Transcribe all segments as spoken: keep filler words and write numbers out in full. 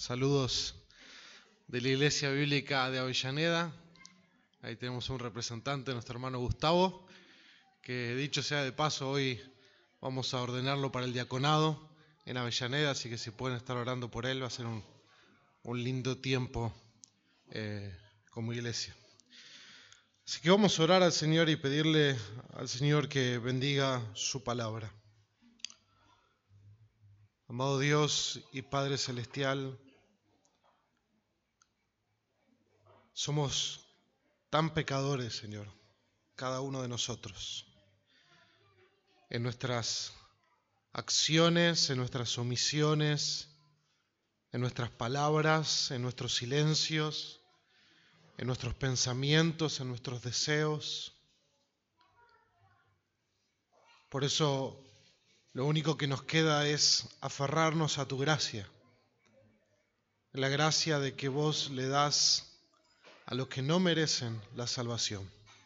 Saludos de la Iglesia Bíblica de Avellaneda. Ahí tenemos un representante, nuestro hermano Gustavo, que dicho sea de paso, hoy vamos a ordenarlo para el diaconado en Avellaneda, así que si pueden estar orando por él, va a ser un, un lindo tiempo eh, como iglesia. Así que vamos a orar al Señor y pedirle al Señor que bendiga su palabra. Amado Dios y Padre Celestial, somos tan pecadores, Señor, cada uno de nosotros, en nuestras acciones, en nuestras omisiones, en nuestras palabras, en nuestros silencios, en nuestros pensamientos, en nuestros deseos. Por eso, lo único que nos queda es aferrarnos a tu gracia, la gracia de que vos le das a los que no merecen la salvación.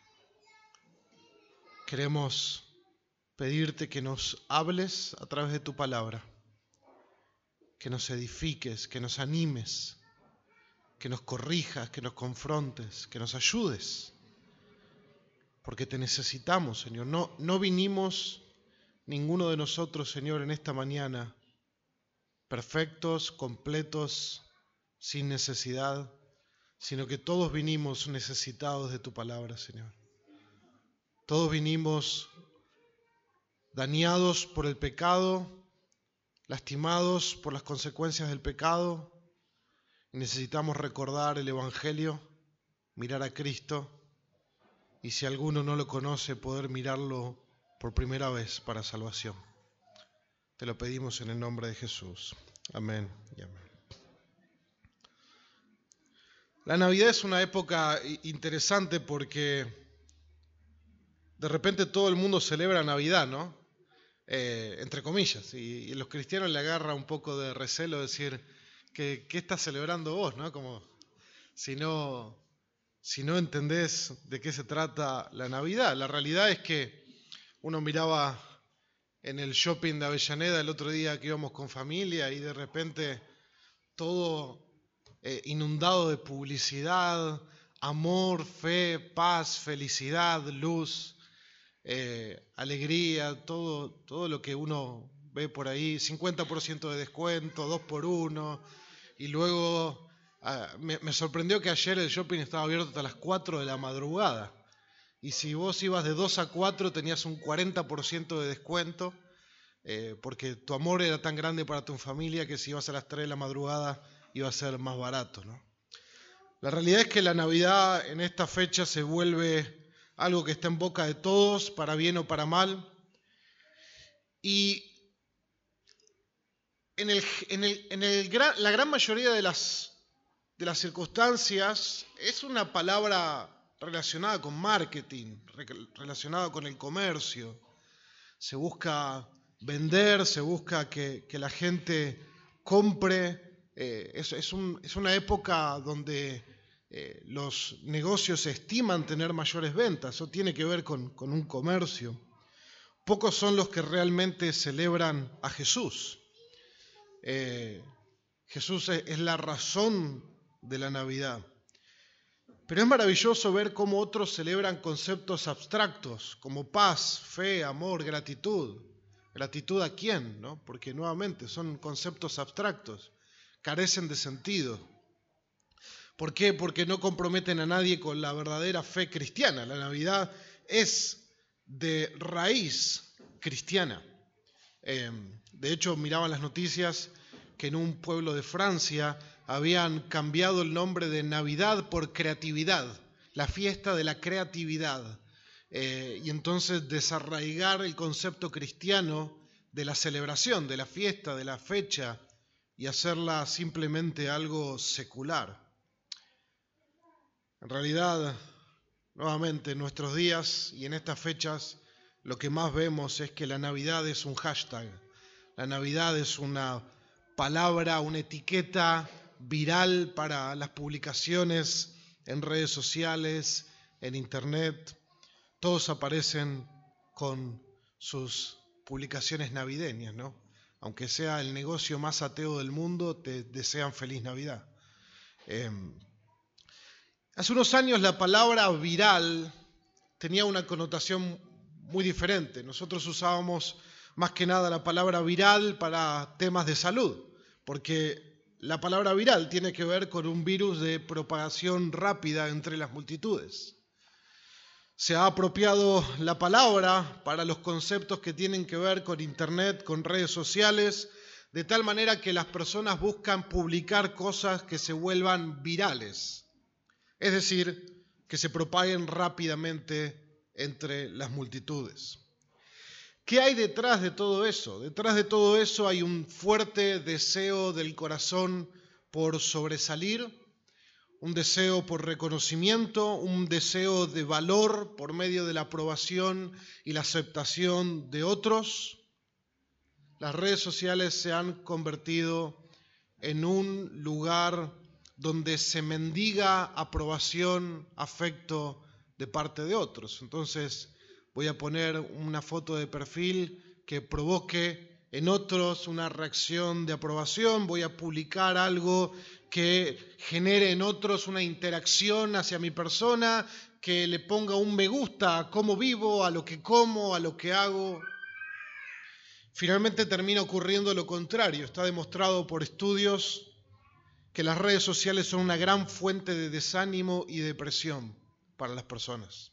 Queremos pedirte que nos hables a través de tu palabra, que nos edifiques, que nos animes, que nos corrijas, que nos confrontes, que nos ayudes, porque te necesitamos, Señor. No, no vinimos ninguno de nosotros, Señor, en esta mañana perfectos, completos, sin necesidad, sino que todos vinimos necesitados de tu palabra, Señor. Todos vinimos dañados por el pecado, lastimados por las consecuencias del pecado, y necesitamos recordar el Evangelio, mirar a Cristo, y si alguno no lo conoce, poder mirarlo por primera vez para salvación. Te lo pedimos en el nombre de Jesús. Amén y amén. La Navidad es una época interesante porque de repente todo el mundo celebra Navidad, ¿no? Eh, entre comillas, y, y los cristianos le agarra un poco de recelo decir que ¿qué estás celebrando vos? ¿No? Como si no, si no entendés de qué se trata la Navidad. La realidad es que uno miraba en el shopping de Avellaneda el otro día que íbamos con familia y de repente todo eh, inundado de publicidad, amor, fe, paz, felicidad, luz. Eh, alegría, todo, todo lo que uno ve por ahí, cincuenta por ciento de descuento, dos por uno, y luego ah, me, me sorprendió que ayer el shopping estaba abierto hasta las cuatro de la madrugada, y si vos ibas de dos a cuatro tenías un cuarenta por ciento de descuento, eh, porque tu amor era tan grande para tu familia que si ibas a las tres de la madrugada iba a ser más barato, ¿no? La realidad es que la Navidad en esta fecha se vuelve algo que está en boca de todos, para bien o para mal. Y en, el, en, el, en el, la gran mayoría de las, de las circunstancias es una palabra relacionada con marketing, relacionada con el comercio. Se busca vender, se busca que, que la gente compre. Eh, es, es, un, es una época donde Eh, los negocios estiman tener mayores ventas. Eso tiene que ver con, con un comercio. Pocos son los que realmente celebran a Jesús. Eh, Jesús es, es la razón de la Navidad. Pero es maravilloso ver cómo otros celebran conceptos abstractos como paz, fe, amor, gratitud. ¿Gratitud a quién? ¿No? Porque nuevamente son conceptos abstractos, carecen de sentido. ¿Por qué? Porque no comprometen a nadie con la verdadera fe cristiana. La Navidad es de raíz cristiana. Eh, de hecho, miraban las noticias que en un pueblo de Francia habían cambiado el nombre de Navidad por creatividad, la fiesta de la creatividad. Eh, y entonces desarraigar el concepto cristiano de la celebración, de la fiesta, de la fecha, y hacerla simplemente algo secular. En realidad, nuevamente, en nuestros días y en estas fechas, lo que más vemos es que la Navidad es un hashtag. La Navidad es una palabra, una etiqueta viral para las publicaciones en redes sociales, en internet. Todos aparecen con sus publicaciones navideñas, ¿no? aunque sea el negocio más ateo del mundo, te desean feliz Navidad. Eh, hace unos años la palabra viral tenía una connotación muy diferente. Nosotros usábamos más que nada la palabra viral para temas de salud, porque la palabra viral tiene que ver con un virus de propagación rápida entre las multitudes. Se ha apropiado la palabra para los conceptos que tienen que ver con Internet, con redes sociales, de tal manera que las personas buscan publicar cosas que se vuelvan virales, es decir, que se propaguen rápidamente entre las multitudes. ¿Qué hay detrás de todo eso? Detrás de todo eso hay un fuerte deseo del corazón por sobresalir, un deseo por reconocimiento, un deseo de valor por medio de la aprobación y la aceptación de otros. Las redes sociales se han convertido en un lugar donde se mendiga aprobación, afecto de parte de otros. Entonces voy a poner una foto de perfil que provoque en otros una reacción de aprobación, voy a publicar algo que genere en otros una interacción hacia mi persona, que le ponga un me gusta a cómo vivo, a lo que como, a lo que hago. Finalmente termina ocurriendo lo contrario. Está demostrado por estudios que las redes sociales son una gran fuente de desánimo y depresión para las personas.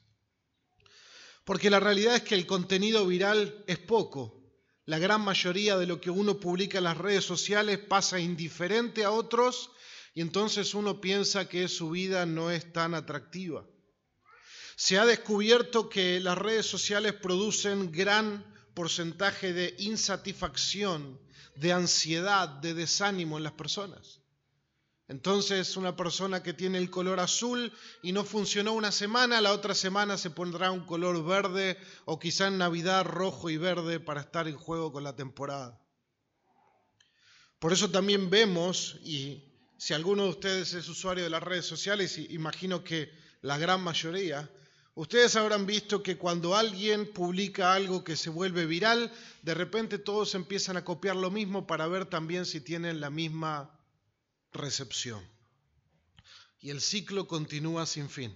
Porque la realidad es que el contenido viral es poco. La gran mayoría de lo que uno publica en las redes sociales pasa indiferente a otros y entonces uno piensa que su vida no es tan atractiva. Se ha descubierto que las redes sociales producen gran porcentaje de insatisfacción, de ansiedad, de desánimo en las personas. Entonces una persona que tiene el color azul y no funcionó una semana, la otra semana se pondrá un color verde o quizá en Navidad rojo y verde para estar en juego con la temporada. Por eso también vemos, y si alguno de ustedes es usuario de las redes sociales, y imagino que la gran mayoría, ustedes habrán visto que cuando alguien publica algo que se vuelve viral, de repente todos empiezan a copiar lo mismo para ver también si tienen la misma recepción. Y el ciclo continúa sin fin.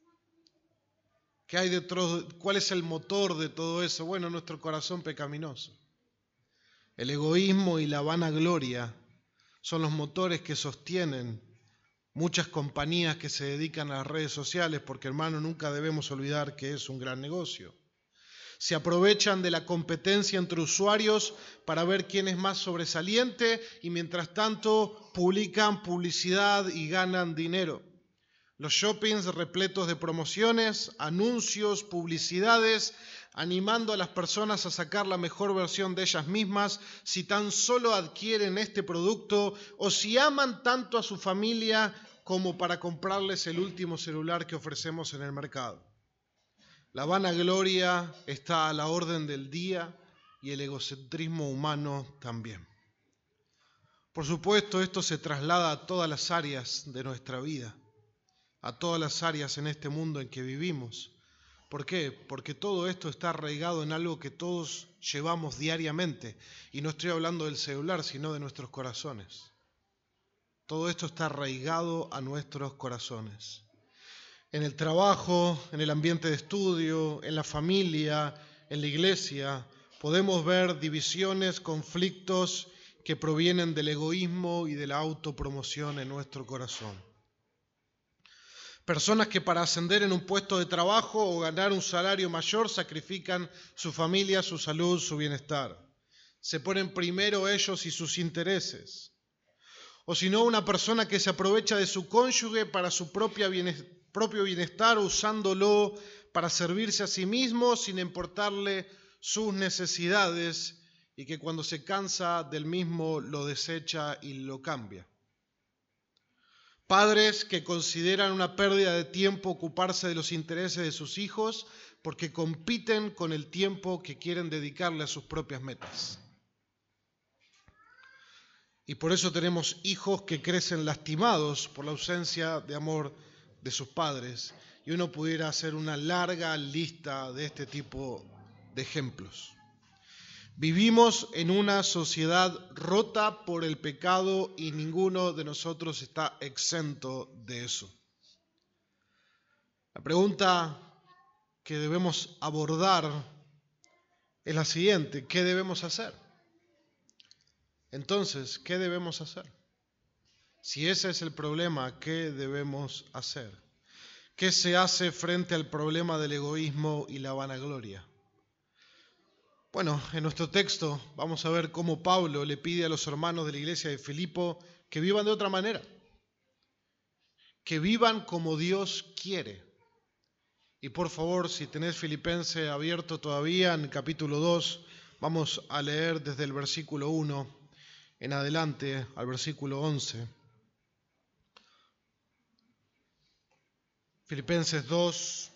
¿Qué hay detrás? ¿Cuál es el motor de todo eso? Bueno, nuestro corazón pecaminoso. El egoísmo y la vanagloria son los motores que sostienen muchas compañías que se dedican a las redes sociales, porque hermano, nunca debemos olvidar que es un gran negocio. Se aprovechan de la competencia entre usuarios para ver quién es más sobresaliente y mientras tanto publican publicidad y ganan dinero. Los shoppings repletos de promociones, anuncios, publicidades, animando a las personas a sacar la mejor versión de ellas mismas si tan solo adquieren este producto o si aman tanto a su familia como para comprarles el último celular que ofrecemos en el mercado. La vanagloria está a la orden del día y el egocentrismo humano también. Por supuesto, esto se traslada a todas las áreas de nuestra vida, a todas las áreas en este mundo en que vivimos. ¿Por qué? Porque todo esto está arraigado en algo que todos llevamos diariamente. Y no estoy hablando del celular, sino de nuestros corazones. Todo esto está arraigado a nuestros corazones. En el trabajo, en el ambiente de estudio, en la familia, en la iglesia, podemos ver divisiones, conflictos que provienen del egoísmo y de la autopromoción en nuestro corazón. Personas que para ascender en un puesto de trabajo o ganar un salario mayor sacrifican su familia, su salud, su bienestar. Se ponen primero ellos y sus intereses. O si no, una persona que se aprovecha de su cónyuge para su propia bienestar, propio bienestar, usándolo para servirse a sí mismo sin importarle sus necesidades y que cuando se cansa del mismo lo desecha y lo cambia. Padres que consideran una pérdida de tiempo ocuparse de los intereses de sus hijos porque compiten con el tiempo que quieren dedicarle a sus propias metas. Y por eso tenemos hijos que crecen lastimados por la ausencia de amor de sus padres, y uno pudiera hacer una larga lista de este tipo de ejemplos. Vivimos en una sociedad rota por el pecado y ninguno de nosotros está exento de eso. La pregunta que debemos abordar es la siguiente: ¿qué debemos hacer? Entonces, ¿qué debemos hacer? Si ese es el problema, ¿qué debemos hacer? ¿Qué se hace frente al problema del egoísmo y la vanagloria? Bueno, en nuestro texto vamos a ver cómo Pablo le pide a los hermanos de la iglesia de Filipo que vivan de otra manera, que vivan como Dios quiere. Y por favor, si tenés Filipenses abierto todavía en capítulo dos, vamos a leer desde el versículo uno en adelante al versículo once. Filipenses dos,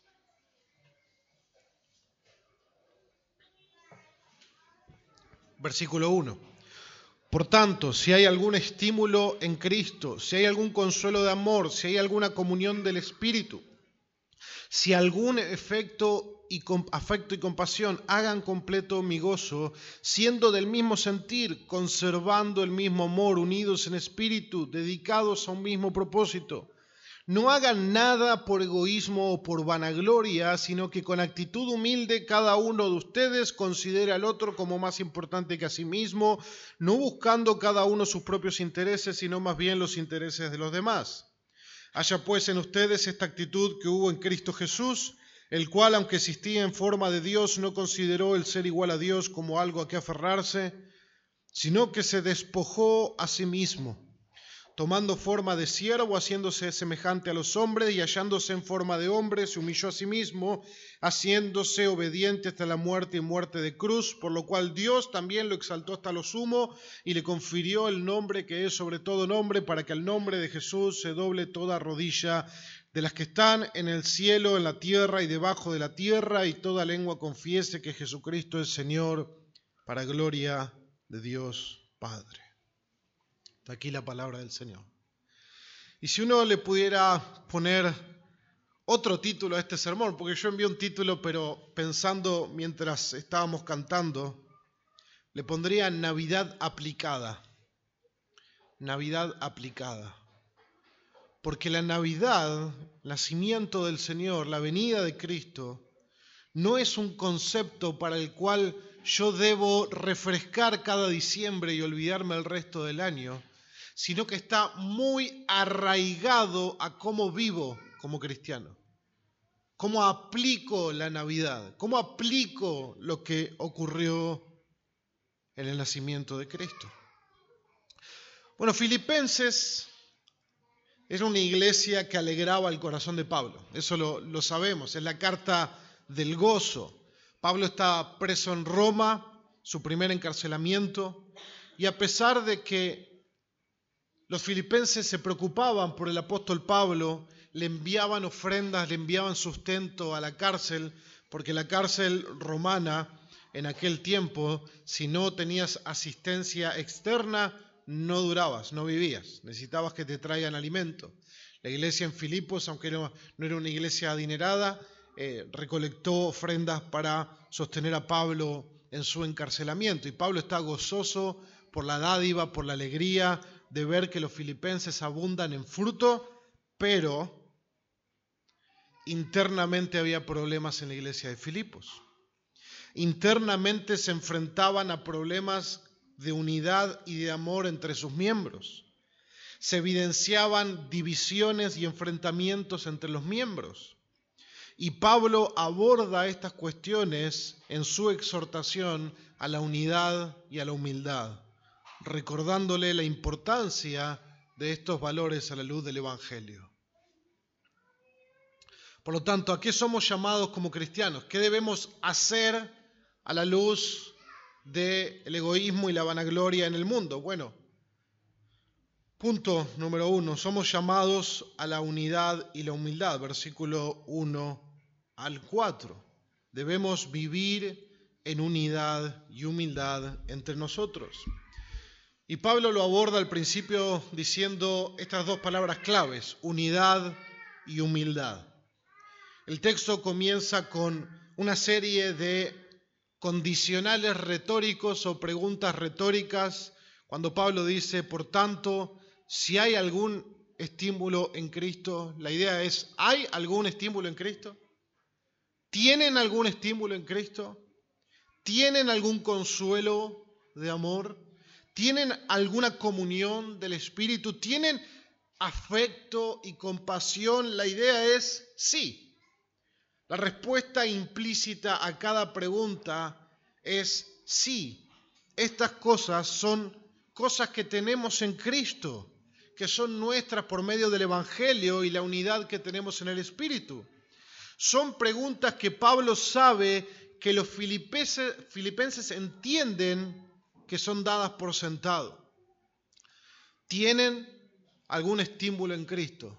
versículo uno. Por tanto, si hay algún estímulo en Cristo, si hay algún consuelo de amor, si hay alguna comunión del Espíritu, si algún efecto y com- afecto y compasión, hagan completo mi gozo, siendo del mismo sentir, conservando el mismo amor, unidos en espíritu, dedicados a un mismo propósito. No hagan nada por egoísmo o por vanagloria, sino que con actitud humilde cada uno de ustedes considere al otro como más importante que a sí mismo, no buscando cada uno sus propios intereses, sino más bien los intereses de los demás. Haya pues en ustedes esta actitud que hubo en Cristo Jesús, el cual, aunque existía en forma de Dios, no consideró el ser igual a Dios como algo a que aferrarse, sino que se despojó a sí mismo, tomando forma de siervo, haciéndose semejante a los hombres, y hallándose en forma de hombre, se humilló a sí mismo, haciéndose obediente hasta la muerte y muerte de cruz, por lo cual Dios también lo exaltó hasta lo sumo, y le confirió el nombre que es sobre todo nombre, para que al nombre de Jesús se doble toda rodilla de las que están en el cielo, en la tierra y debajo de la tierra, y toda lengua confiese que Jesucristo es Señor, para gloria de Dios Padre. Está aquí la palabra del Señor. Y si uno le pudiera poner otro título a este sermón, porque yo envié un título, pero pensando mientras estábamos cantando, le pondría Navidad aplicada. Navidad aplicada. Porque la Navidad, el nacimiento del Señor, la venida de Cristo, no es un concepto para el cual yo debo refrescar cada diciembre y olvidarme el resto del año, sino que está muy arraigado a cómo vivo como cristiano, cómo aplico la Navidad, cómo aplico lo que ocurrió en el nacimiento de Cristo. Bueno, Filipenses era una iglesia que alegraba el corazón de Pablo, eso lo, lo sabemos, es la carta del gozo. Pablo estaba preso en Roma, su primer encarcelamiento, y a pesar de que los filipenses se preocupaban por el apóstol Pablo, le enviaban ofrendas, le enviaban sustento a la cárcel, porque la cárcel romana en aquel tiempo, si no tenías asistencia externa, no durabas, no vivías, necesitabas que te traigan alimento. La iglesia en Filipos, aunque no, no era una iglesia adinerada, eh, recolectó ofrendas para sostener a Pablo en su encarcelamiento, y Pablo está gozoso por la dádiva, por la alegría de ver que los filipenses abundan en fruto, pero internamente había problemas en la iglesia de Filipos. Internamente se enfrentaban a problemas de unidad y de amor entre sus miembros. Se evidenciaban divisiones y enfrentamientos entre los miembros. Y Pablo aborda estas cuestiones en su exhortación a la unidad y a la humildad, recordándole la importancia de estos valores a la luz del Evangelio. Por lo tanto, ¿a qué somos llamados como cristianos? ¿Qué debemos hacer a la luz del egoísmo y la vanagloria en el mundo? Bueno, punto número uno, somos llamados a la unidad y la humildad, versículo uno al cuatro. Debemos vivir en unidad y humildad entre nosotros. Y Pablo lo aborda al principio diciendo estas dos palabras claves, unidad y humildad. El texto comienza con una serie de condicionales retóricos o preguntas retóricas, cuando Pablo dice, por tanto, si hay algún estímulo en Cristo, la idea es, ¿hay algún estímulo en Cristo? ¿Tienen algún estímulo en Cristo? ¿Tienen algún consuelo de amor? ¿Tienen alguna comunión del Espíritu? ¿Tienen afecto y compasión? La idea es sí. La respuesta implícita a cada pregunta es sí. Estas cosas son cosas que tenemos en Cristo, que son nuestras por medio del Evangelio y la unidad que tenemos en el Espíritu. Son preguntas que Pablo sabe que los filipenses, filipenses entienden que son dadas por sentado. ¿Tienen algún estímulo en Cristo?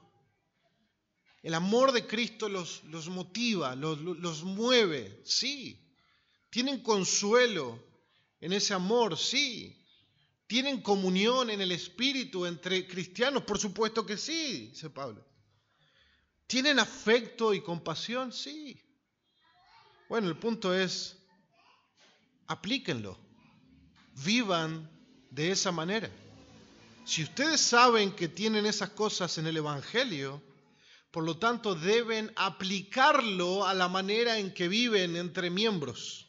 El amor de Cristo los, los motiva, los, los mueve, sí. ¿Tienen consuelo en ese amor? Sí. ¿Tienen comunión en el Espíritu entre cristianos? Por supuesto que sí, dice Pablo. ¿Tienen afecto y compasión? Sí. Bueno, el punto es, aplíquenlo, vivan de esa manera. Si ustedes saben que tienen esas cosas en el Evangelio, por lo tanto deben aplicarlo a la manera en que viven entre miembros.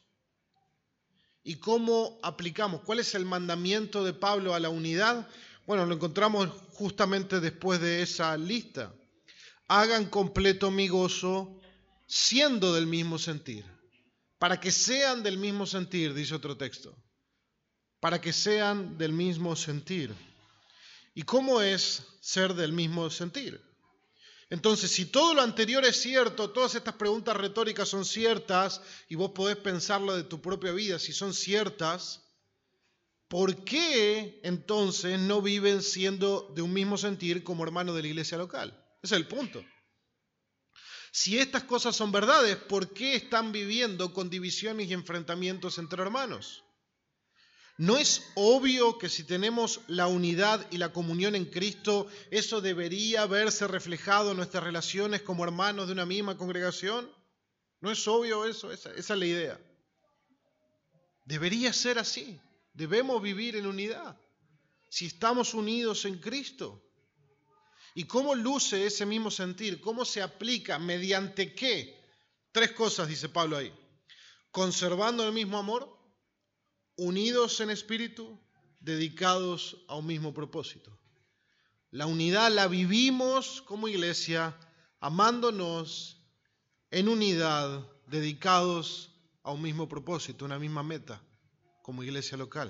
¿Y cómo aplicamos? ¿Cuál es el mandamiento de Pablo a la unidad? Bueno, lo encontramos justamente después de esa lista. Hagan completo mi gozo siendo del mismo sentir. Para que sean del mismo sentir, dice otro texto. Para que sean del mismo sentir. ¿Y cómo es ser del mismo sentir? Entonces, si todo lo anterior es cierto, todas estas preguntas retóricas son ciertas, y vos podés pensarlo de tu propia vida, si son ciertas, ¿por qué entonces no viven siendo de un mismo sentir como hermanos de la iglesia local? Ese es el punto. Si estas cosas son verdades, ¿por qué están viviendo con divisiones y enfrentamientos entre hermanos? ¿No es obvio que si tenemos la unidad y la comunión en Cristo, eso debería verse reflejado en nuestras relaciones como hermanos de una misma congregación? ¿No es obvio eso? Esa, esa es la idea. Debería ser así. Debemos vivir en unidad. Si estamos unidos en Cristo. ¿Y cómo luce ese mismo sentir? ¿Cómo se aplica? ¿Mediante qué? Tres cosas dice Pablo ahí. Conservando el mismo amor, unidos en espíritu, dedicados a un mismo propósito. La unidad la vivimos como iglesia, amándonos en unidad, dedicados a un mismo propósito, una misma meta, como iglesia local.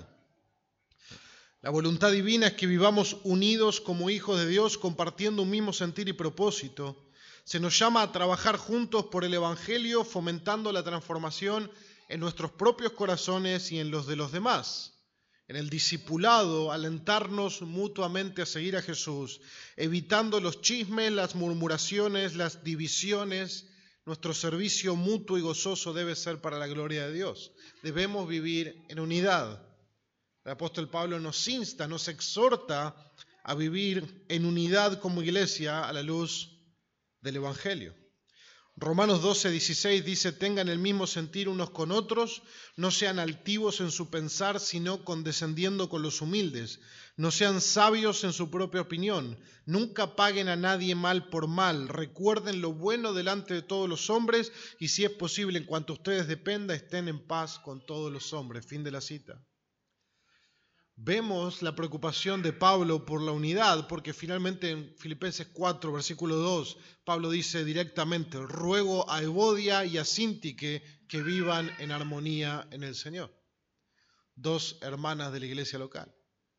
La voluntad divina es que vivamos unidos como hijos de Dios, compartiendo un mismo sentir y propósito. Se nos llama a trabajar juntos por el Evangelio, fomentando la transformación en nuestros propios corazones y en los de los demás. En el discipulado, alentarnos mutuamente a seguir a Jesús, evitando los chismes, las murmuraciones, las divisiones. Nuestro servicio mutuo y gozoso debe ser para la gloria de Dios. Debemos vivir en unidad. El apóstol Pablo nos insta, nos exhorta a vivir en unidad como iglesia a la luz del Evangelio. Romanos doce, dieciséis dice, tengan el mismo sentir unos con otros, no sean altivos en su pensar, sino condescendiendo con los humildes. No sean sabios en su propia opinión, nunca paguen a nadie mal por mal. Recuerden lo bueno delante de todos los hombres y si es posible, en cuanto a ustedes dependa, estén en paz con todos los hombres. Fin de la cita. Vemos la preocupación de Pablo por la unidad, porque finalmente en Filipenses cuatro, versículo dos, Pablo dice directamente, ruego a Evodia y a Síntique que vivan en armonía en el Señor. Dos hermanas de la iglesia local.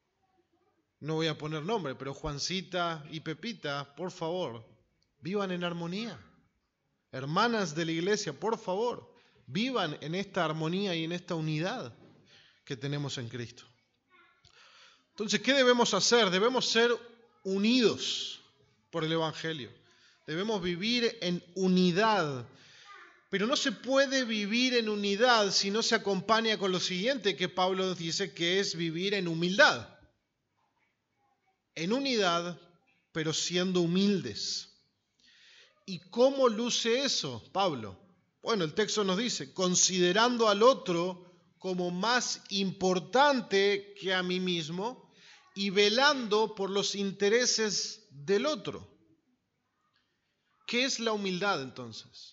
No voy a poner nombre, pero Juancita y Pepita, por favor, vivan en armonía. Hermanas de la iglesia, por favor, vivan en esta armonía y en esta unidad que tenemos en Cristo. Entonces, ¿qué debemos hacer? Debemos ser unidos por el Evangelio. Debemos vivir en unidad. Pero no se puede vivir en unidad si no se acompaña con lo siguiente que Pablo dice que es vivir en humildad. En unidad, pero siendo humildes. ¿Y cómo luce eso, Pablo? Bueno, el texto nos dice, considerando al otro como más importante que a mí mismo y velando por los intereses del otro. ¿Qué es la humildad entonces?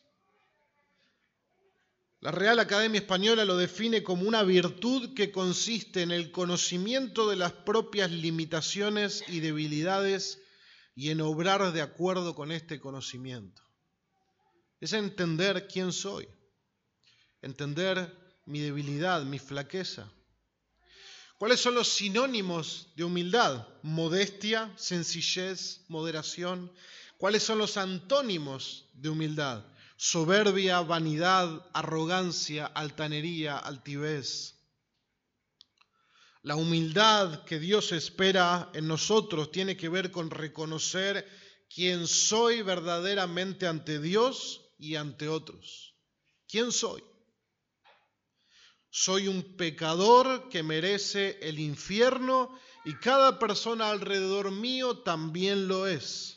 La Real Academia Española lo define como una virtud que consiste en el conocimiento de las propias limitaciones y debilidades y en obrar de acuerdo con este conocimiento. Es entender quién soy, entender mi debilidad, mi flaqueza. ¿Cuáles son los sinónimos de humildad? Modestia, sencillez, moderación. ¿Cuáles son los antónimos de humildad? Soberbia, vanidad, arrogancia, altanería, altivez. La humildad que Dios espera en nosotros tiene que ver con reconocer quién soy verdaderamente ante Dios y ante otros. ¿Quién soy? Soy un pecador que merece el infierno y cada persona alrededor mío también lo es.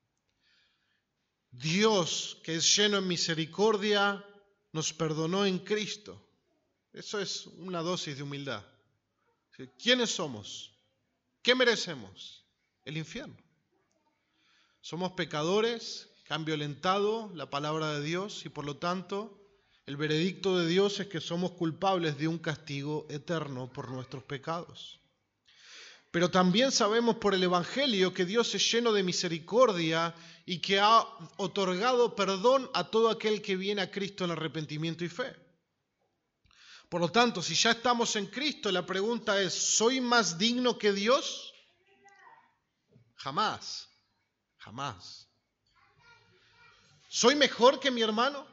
Dios, que es lleno en misericordia, nos perdonó en Cristo. Eso es una dosis de humildad. ¿Quiénes somos? ¿Qué merecemos? El infierno. Somos pecadores que han violentado la palabra de Dios y por lo tanto el veredicto de Dios es que somos culpables de un castigo eterno por nuestros pecados. Pero también sabemos por el Evangelio que Dios es lleno de misericordia y que ha otorgado perdón a todo aquel que viene a Cristo en arrepentimiento y fe. Por lo tanto, si ya estamos en Cristo, la pregunta es, ¿soy más digno que Dios? Jamás, jamás. ¿Soy mejor que mi hermano?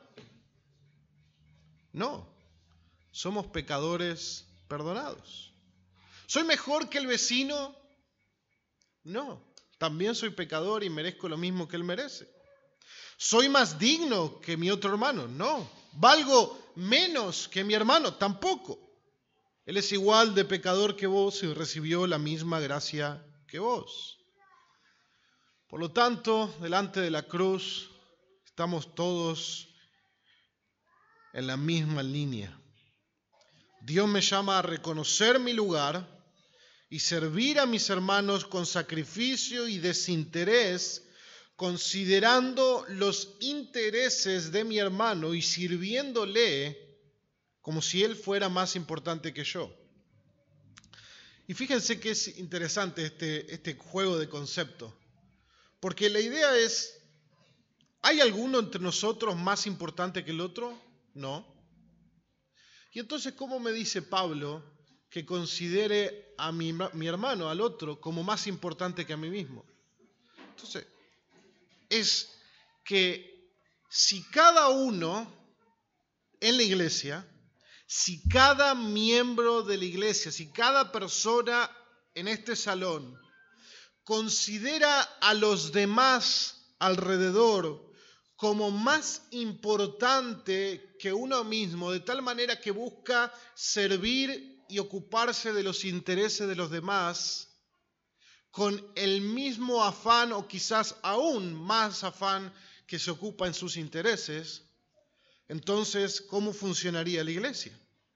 No, somos pecadores perdonados. ¿Soy mejor que el vecino? No, también soy pecador y merezco lo mismo que él merece. ¿Soy más digno que mi otro hermano? No. ¿Valgo menos que mi hermano? Tampoco. Él es igual de pecador que vos y recibió la misma gracia que vos. Por lo tanto, delante de la cruz estamos todos en la misma línea. Dios me llama a reconocer mi lugar y servir a mis hermanos con sacrificio y desinterés, considerando los intereses de mi hermano y sirviéndole como si él fuera más importante que yo. Y fíjense que es interesante este, este juego de conceptos, porque la idea es, ¿hay alguno entre nosotros más importante que el otro? No. Y entonces, ¿cómo me dice Pablo que considere a mi, mi hermano, al otro, como más importante que a mí mismo? Entonces, es que si cada uno en la iglesia, si cada miembro de la iglesia, si cada persona en este salón considera a los demás alrededor como más importante que uno mismo, de tal manera que busca servir y ocuparse de los intereses de los demás, con el mismo afán o quizás aún más afán que se ocupa en sus intereses, entonces, ¿cómo funcionaría la iglesia?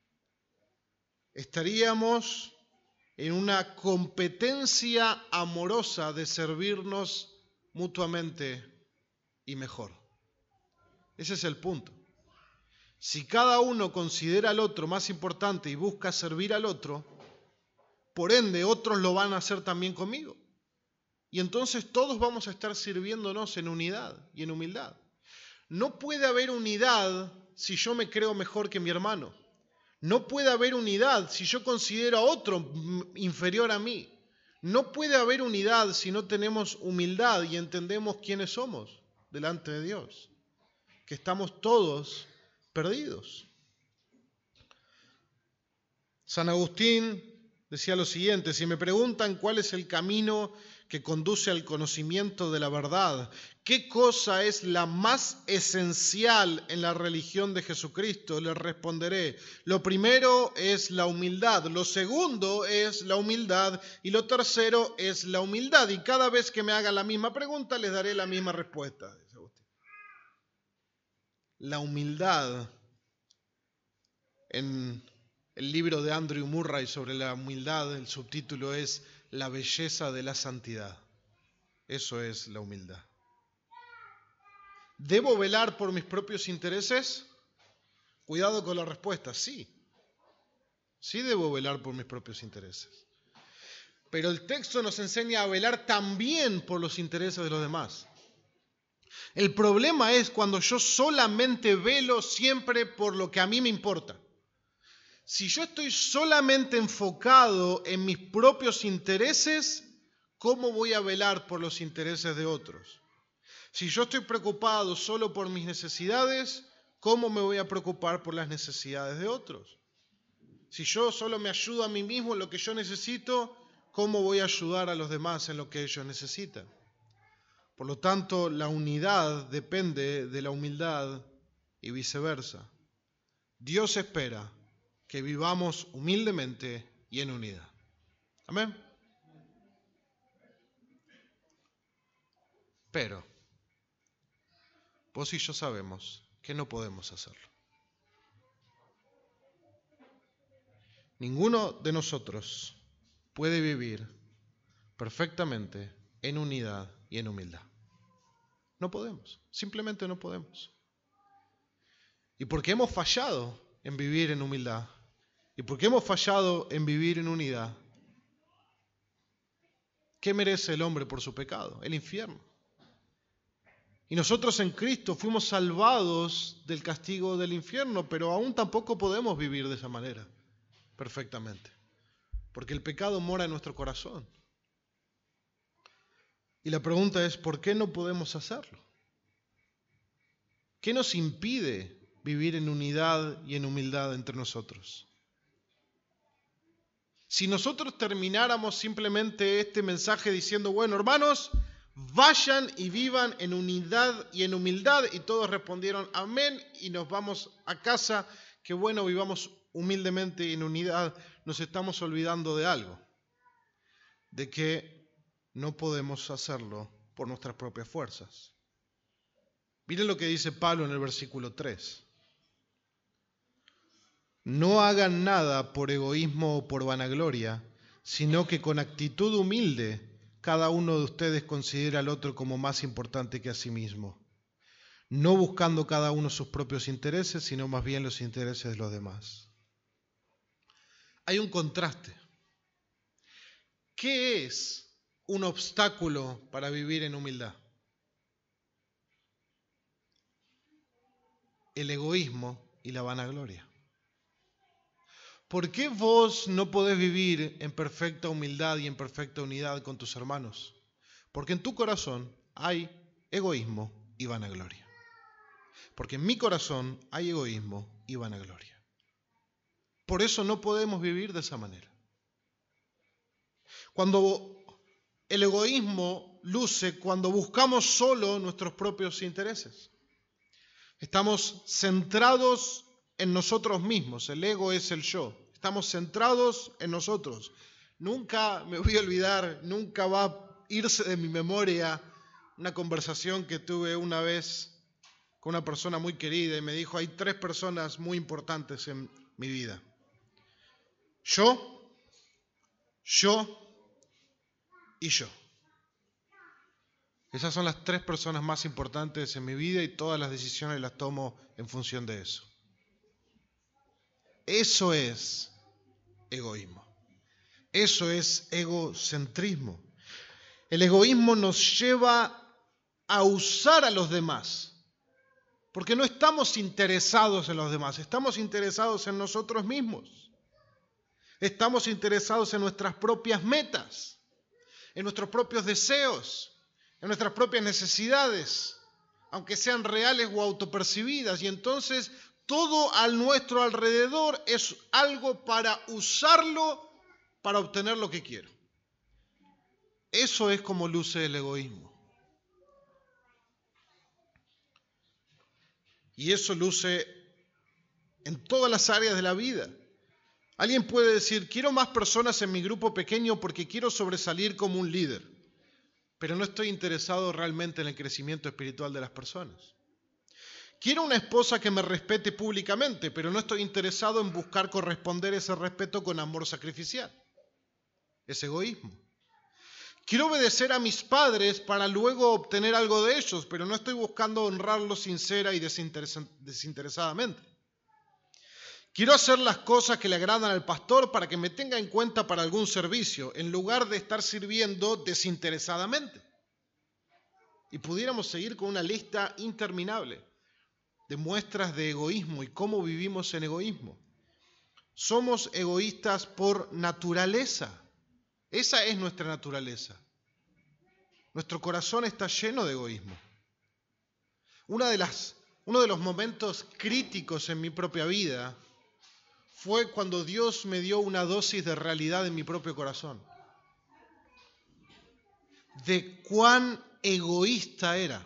Estaríamos en una competencia amorosa de servirnos mutuamente y mejor. Ese es el punto. Si cada uno considera al otro más importante y busca servir al otro, por ende otros lo van a hacer también conmigo. Y entonces todos vamos a estar sirviéndonos en unidad y en humildad. No puede haber unidad si yo me creo mejor que mi hermano. No puede haber unidad si yo considero a otro inferior a mí. No puede haber unidad si no tenemos humildad y entendemos quiénes somos delante de Dios, que estamos todos perdidos. San Agustín decía lo siguiente: si me preguntan cuál es el camino que conduce al conocimiento de la verdad, ¿qué cosa es la más esencial en la religión de Jesucristo?, les responderé: lo primero es la humildad, lo segundo es la humildad y lo tercero es la humildad. Y cada vez que me hagan la misma pregunta les daré la misma respuesta. la humildad en el libro de Andrew Murray sobre la humildad, el subtítulo es La belleza de la santidad. Eso es la humildad. ¿Debo velar por mis propios intereses? Cuidado con la respuesta, sí. Sí debo velar por mis propios intereses. Pero el texto nos enseña a velar también por los intereses de los demás. El problema es cuando yo solamente velo siempre por lo que a mí me importa. Si yo estoy solamente enfocado en mis propios intereses, ¿cómo voy a velar por los intereses de otros? Si yo estoy preocupado solo por mis necesidades, ¿cómo me voy a preocupar por las necesidades de otros? Si yo solo me ayudo a mí mismo en lo que yo necesito, ¿cómo voy a ayudar a los demás en lo que ellos necesitan? Por lo tanto, la unidad depende de la humildad y viceversa. Dios espera que vivamos humildemente y en unidad. Amén. Pero vos y yo sabemos que no podemos hacerlo. Ninguno de nosotros puede vivir perfectamente en unidad y en humildad. No podemos, simplemente no podemos. Y porque hemos fallado en vivir en humildad, y porque hemos fallado en vivir en unidad, ¿qué merece el hombre por su pecado? El infierno. Y nosotros en Cristo fuimos salvados del castigo del infierno, pero aún tampoco podemos vivir de esa manera perfectamente, porque el pecado mora en nuestro corazón. Y la pregunta es, ¿por qué no podemos hacerlo? ¿Qué nos impide vivir en unidad y en humildad entre nosotros? Si nosotros termináramos simplemente este mensaje diciendo, bueno, hermanos, vayan y vivan en unidad y en humildad, y todos respondieron amén, y nos vamos a casa, que bueno, vivamos humildemente y en unidad, nos estamos olvidando de algo, de que no podemos hacerlo por nuestras propias fuerzas. Miren lo que dice Pablo en el versículo tres. No hagan nada por egoísmo o por vanagloria, sino que con actitud humilde cada uno de ustedes considera al otro como más importante que a sí mismo, no buscando cada uno sus propios intereses, sino más bien los intereses de los demás. Hay un contraste. ¿Qué es un obstáculo para vivir en humildad? El egoísmo y la vanagloria. ¿Por qué vos no podés vivir en perfecta humildad y en perfecta unidad con tus hermanos? Porque en tu corazón hay egoísmo y vanagloria. Porque en mi corazón hay egoísmo y vanagloria. Por eso no podemos vivir de esa manera. Cuando el egoísmo luce, cuando buscamos solo nuestros propios intereses. Estamos centrados en nosotros mismos, el ego es el yo. Estamos centrados en nosotros. Nunca me voy a olvidar, nunca va a irse de mi memoria una conversación que tuve una vez con una persona muy querida y me dijo, hay tres personas muy importantes en mi vida. Yo, yo y yo. Esas son las tres personas más importantes en mi vida y todas las decisiones las tomo en función de eso. Eso es egoísmo. Eso es egocentrismo. El egoísmo nos lleva a usar a los demás, porque no estamos interesados en los demás, estamos interesados en nosotros mismos. Estamos interesados en nuestras propias metas, en nuestros propios deseos, en nuestras propias necesidades, aunque sean reales o autopercibidas, y entonces todo a nuestro alrededor es algo para usarlo para obtener lo que quiero. Eso es como luce el egoísmo. Y eso luce en todas las áreas de la vida. Alguien puede decir, quiero más personas en mi grupo pequeño porque quiero sobresalir como un líder, pero no estoy interesado realmente en el crecimiento espiritual de las personas. Quiero una esposa que me respete públicamente, pero no estoy interesado en buscar corresponder ese respeto con amor sacrificial. Es egoísmo. Quiero obedecer a mis padres para luego obtener algo de ellos, pero no estoy buscando honrarlos sincera y desinteresa- desinteresadamente. Quiero hacer las cosas que le agradan al pastor para que me tenga en cuenta para algún servicio, en lugar de estar sirviendo desinteresadamente. Y pudiéramos seguir con una lista interminable de muestras de egoísmo y cómo vivimos en egoísmo. Somos egoístas por naturaleza. Esa es nuestra naturaleza. Nuestro corazón está lleno de egoísmo. Una de las, uno de los momentos críticos en mi propia vida fue cuando Dios me dio una dosis de realidad en mi propio corazón. De cuán egoísta era.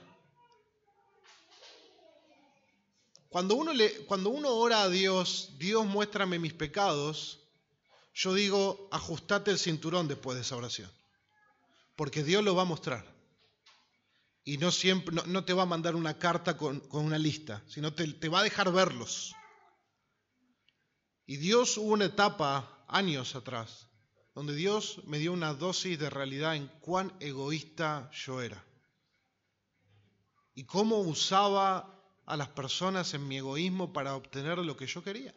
Cuando uno, le, cuando uno ora a Dios, Dios muéstrame mis pecados, yo digo, ajustate el cinturón después de esa oración. Porque Dios lo va a mostrar. Y no, siempre, no, no te va a mandar una carta con, con una lista, sino te, te va a dejar verlos. Y Dios hubo una etapa, años atrás, donde Dios me dio una dosis de realidad en cuán egoísta yo era. Y cómo usaba a las personas en mi egoísmo para obtener lo que yo quería.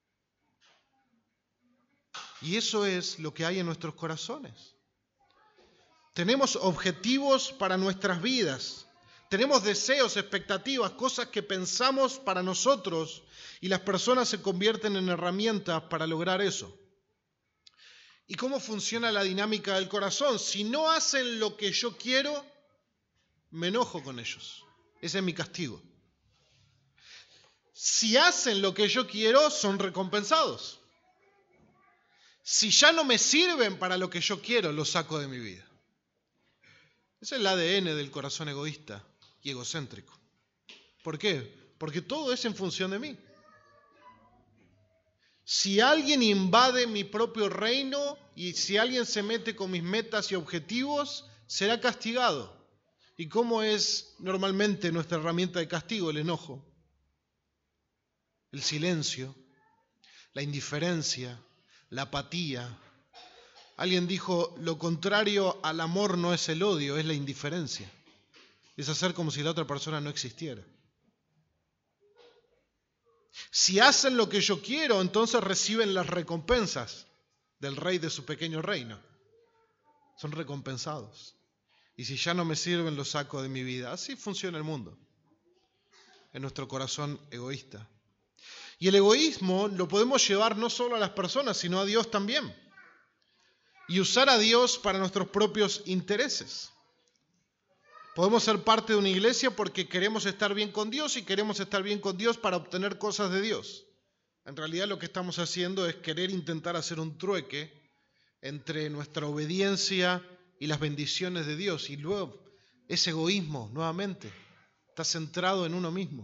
Y eso es lo que hay en nuestros corazones. Tenemos objetivos para nuestras vidas. Tenemos deseos, expectativas, cosas que pensamos para nosotros y las personas se convierten en herramientas para lograr eso. ¿Y cómo funciona la dinámica del corazón? Si no hacen lo que yo quiero, me enojo con ellos. Ese es mi castigo. Si hacen lo que yo quiero, son recompensados. Si ya no me sirven para lo que yo quiero, los saco de mi vida. Ese es el A D N del corazón egoísta y egocéntrico. ¿Por qué? Porque todo es en función de mí. Si alguien invade mi propio reino y si alguien se mete con mis metas y objetivos, será castigado. ¿Y cómo es normalmente nuestra herramienta de castigo? El enojo, el silencio, la indiferencia, la apatía. Alguien dijo, lo contrario al amor no es el odio, es la indiferencia. Es hacer como si la otra persona no existiera. Si hacen lo que yo quiero, entonces reciben las recompensas del rey de su pequeño reino. Son recompensados. Y si ya no me sirven, los saco de mi vida. Así funciona el mundo, en nuestro corazón egoísta. Y el egoísmo lo podemos llevar no solo a las personas, sino a Dios también. Y usar a Dios para nuestros propios intereses. Podemos ser parte de una iglesia porque queremos estar bien con Dios y queremos estar bien con Dios para obtener cosas de Dios. En realidad lo que estamos haciendo es querer intentar hacer un trueque entre nuestra obediencia y las bendiciones de Dios. Y luego es egoísmo, nuevamente. Está centrado en uno mismo.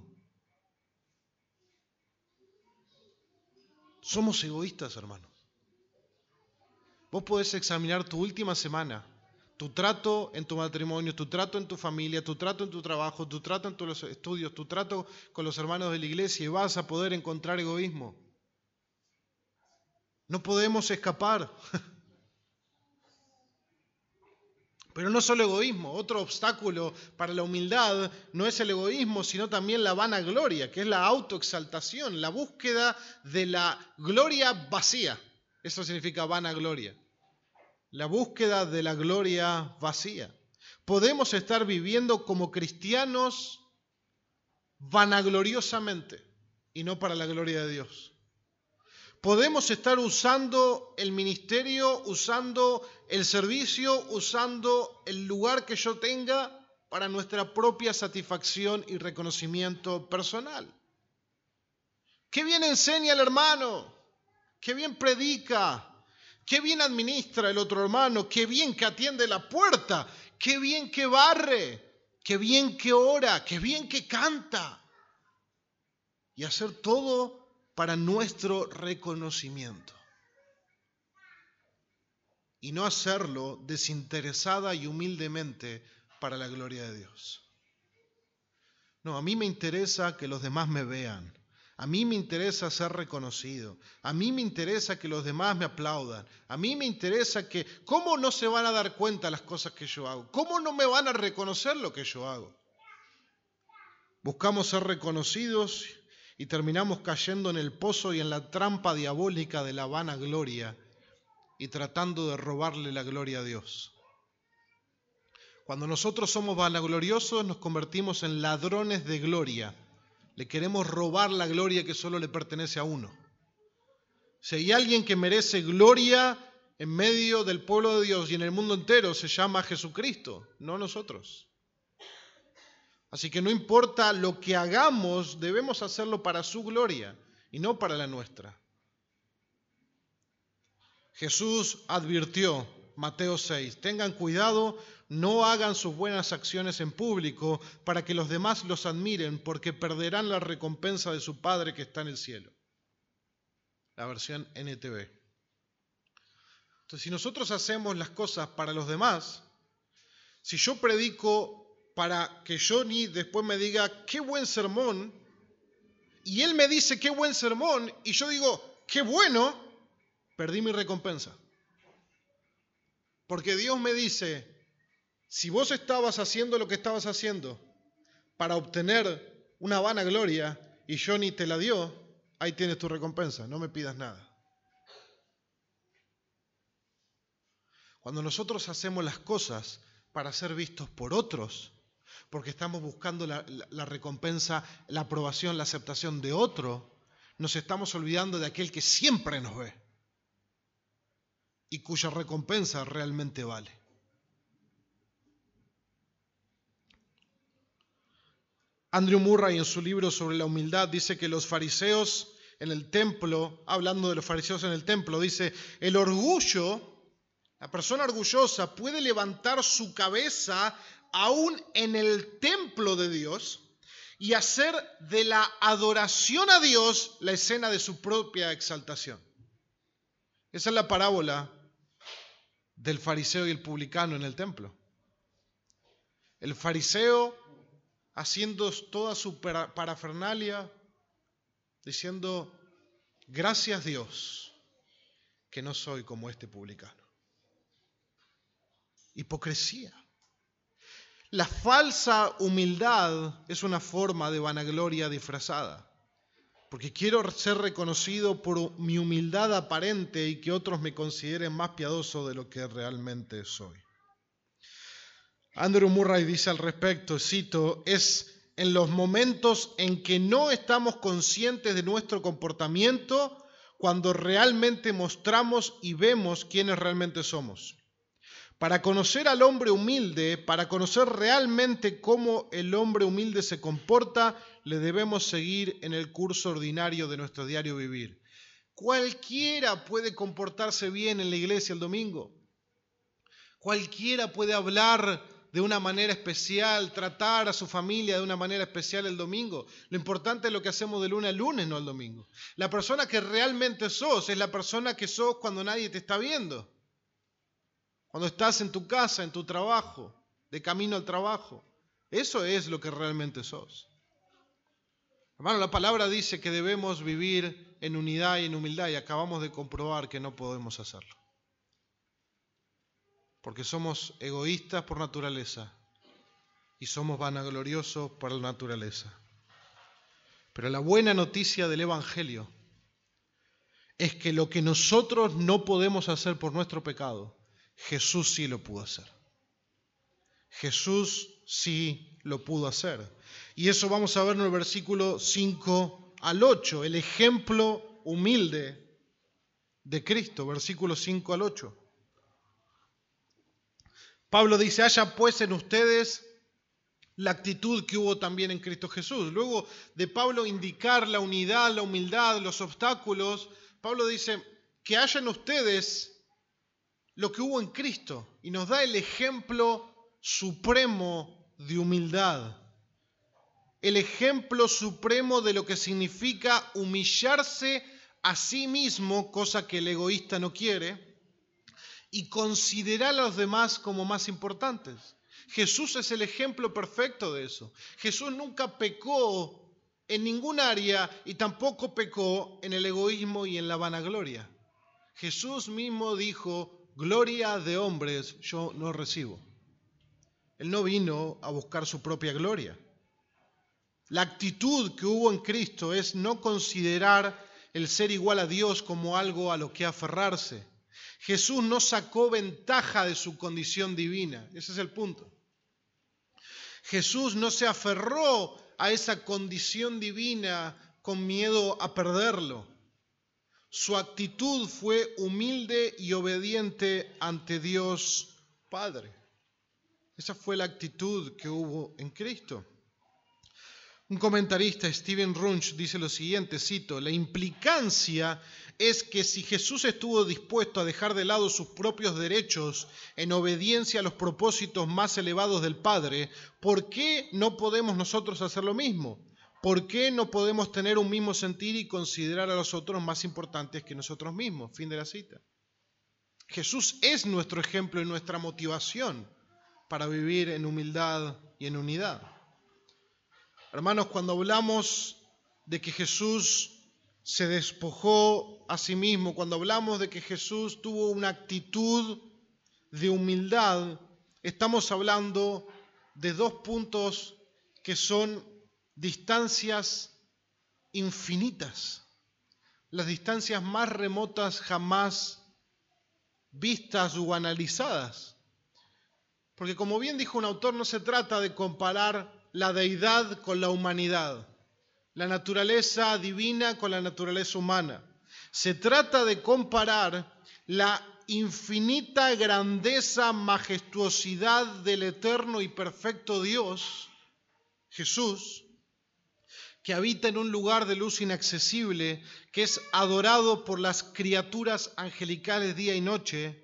Somos egoístas, hermanos. Vos podés examinar tu última semana, tu trato en tu matrimonio, tu trato en tu familia, tu trato en tu trabajo, tu trato en tus estudios, tu trato con los hermanos de la iglesia y vas a poder encontrar egoísmo. No podemos escapar. Pero no solo egoísmo, otro obstáculo para la humildad no es el egoísmo, sino también la vanagloria, que es la autoexaltación, la búsqueda de la gloria vacía. Eso significa vanagloria. La búsqueda de la gloria vacía. Podemos estar viviendo como cristianos vanagloriosamente y no para la gloria de Dios. Podemos estar usando el ministerio, usando el servicio, usando el lugar que yo tenga para nuestra propia satisfacción y reconocimiento personal. ¡Qué bien enseña el hermano! ¡Qué bien predica! ¡Qué bien administra el otro hermano! ¡Qué bien que atiende la puerta! ¡Qué bien que barre! ¡Qué bien que ora! ¡Qué bien que canta! Y hacer todo para nuestro reconocimiento. Y no hacerlo desinteresada y humildemente para la gloria de Dios. No, a mí me interesa que los demás me vean. A mí me interesa ser reconocido. A mí me interesa que los demás me aplaudan. A mí me interesa que... ¿Cómo no se van a dar cuenta las cosas que yo hago? ¿Cómo no me van a reconocer lo que yo hago? Buscamos ser reconocidos y terminamos cayendo en el pozo y en la trampa diabólica de la vanagloria y tratando de robarle la gloria a Dios. Cuando nosotros somos vanagloriosos nos convertimos en ladrones de gloria. Le queremos robar la gloria que solo le pertenece a uno. Si hay alguien que merece gloria en medio del pueblo de Dios y en el mundo entero, se llama Jesucristo, no nosotros. Así que no importa lo que hagamos, debemos hacerlo para su gloria y no para la nuestra. Jesús advirtió, Mateo seis, tengan cuidado, no hagan sus buenas acciones en público para que los demás los admiren, porque perderán la recompensa de su Padre que está en el cielo. La versión N T V. Entonces, si nosotros hacemos las cosas para los demás, si yo predico para que Johnny después me diga, qué buen sermón, y él me dice, qué buen sermón, y yo digo, qué bueno, perdí mi recompensa. Porque Dios me dice, si vos estabas haciendo lo que estabas haciendo para obtener una vanagloria y Johnny te la dio, ahí tienes tu recompensa, no me pidas nada. Cuando nosotros hacemos las cosas para ser vistos por otros, porque estamos buscando la, la, la recompensa, la aprobación, la aceptación de otro, nos estamos olvidando de aquel que siempre nos ve y cuya recompensa realmente vale. Andrew Murray en su libro sobre la humildad dice que los fariseos en el templo, hablando de los fariseos en el templo, dice, el orgullo, la persona orgullosa puede levantar su cabeza aún en el templo de Dios y hacer de la adoración a Dios la escena de su propia exaltación. Esa es la parábola del fariseo y el publicano en el templo. El fariseo haciendo toda su parafernalia, diciendo, gracias Dios, que no soy como este publicano. Hipocresía. La falsa humildad es una forma de vanagloria disfrazada, porque quiero ser reconocido por mi humildad aparente y que otros me consideren más piadoso de lo que realmente soy. Andrew Murray dice al respecto, cito, es en los momentos en que no estamos conscientes de nuestro comportamiento cuando realmente mostramos y vemos quiénes realmente somos. Para conocer al hombre humilde, para conocer realmente cómo el hombre humilde se comporta, le debemos seguir en el curso ordinario de nuestro diario vivir. Cualquiera puede comportarse bien en la iglesia el domingo. Cualquiera puede hablar de una manera especial, tratar a su familia de una manera especial el domingo. Lo importante es lo que hacemos de lunes a lunes, no el domingo. La persona que realmente sos es la persona que sos cuando nadie te está viendo. Cuando estás en tu casa, en tu trabajo, de camino al trabajo. Eso es lo que realmente sos. Hermano, la palabra dice que debemos vivir en unidad y en humildad y acabamos de comprobar que no podemos hacerlo. Porque somos egoístas por naturaleza y somos vanagloriosos por la naturaleza. Pero la buena noticia del Evangelio es que lo que nosotros no podemos hacer por nuestro pecado, Jesús sí lo pudo hacer. Jesús sí lo pudo hacer. Y eso vamos a ver en el versículo cinco al ocho, el ejemplo humilde de Cristo, versículos cinco al ocho. Pablo dice, haya pues en ustedes la actitud que hubo también en Cristo Jesús. Luego de Pablo indicar la unidad, la humildad, los obstáculos, Pablo dice que haya en ustedes lo que hubo en Cristo y nos da el ejemplo supremo de humildad. El ejemplo supremo de lo que significa humillarse a sí mismo, cosa que el egoísta no quiere, y considerar a los demás como más importantes. Jesús es el ejemplo perfecto de eso. Jesús nunca pecó en ningún área y tampoco pecó en el egoísmo y en la vanagloria. Jesús mismo dijo, gloria de hombres yo no recibo. Él no vino a buscar su propia gloria. La actitud que hubo en Cristo es no considerar el ser igual a Dios como algo a lo que aferrarse. Jesús no sacó ventaja de su condición divina. Ese es el punto. Jesús no se aferró a esa condición divina con miedo a perderlo. Su actitud fue humilde y obediente ante Dios Padre. Esa fue la actitud que hubo en Cristo. Un comentarista, Stephen Runch, dice lo siguiente, cito, la implicancia es que si Jesús estuvo dispuesto a dejar de lado sus propios derechos en obediencia a los propósitos más elevados del Padre, ¿por qué no podemos nosotros hacer lo mismo? ¿Por qué no podemos tener un mismo sentir y considerar a los otros más importantes que nosotros mismos? Fin de la cita. Jesús es nuestro ejemplo y nuestra motivación para vivir en humildad y en unidad. Hermanos, cuando hablamos de que Jesús se despojó a sí mismo, cuando hablamos de que Jesús tuvo una actitud de humildad, estamos hablando de dos puntos que son distancias infinitas, las distancias más remotas jamás vistas o analizadas. Porque como bien dijo un autor, no se trata de comparar la deidad con la humanidad, la naturaleza divina con la naturaleza humana. Se trata de comparar la infinita grandeza, majestuosidad del eterno y perfecto Dios, Jesús, que habita en un lugar de luz inaccesible, que es adorado por las criaturas angelicales día y noche,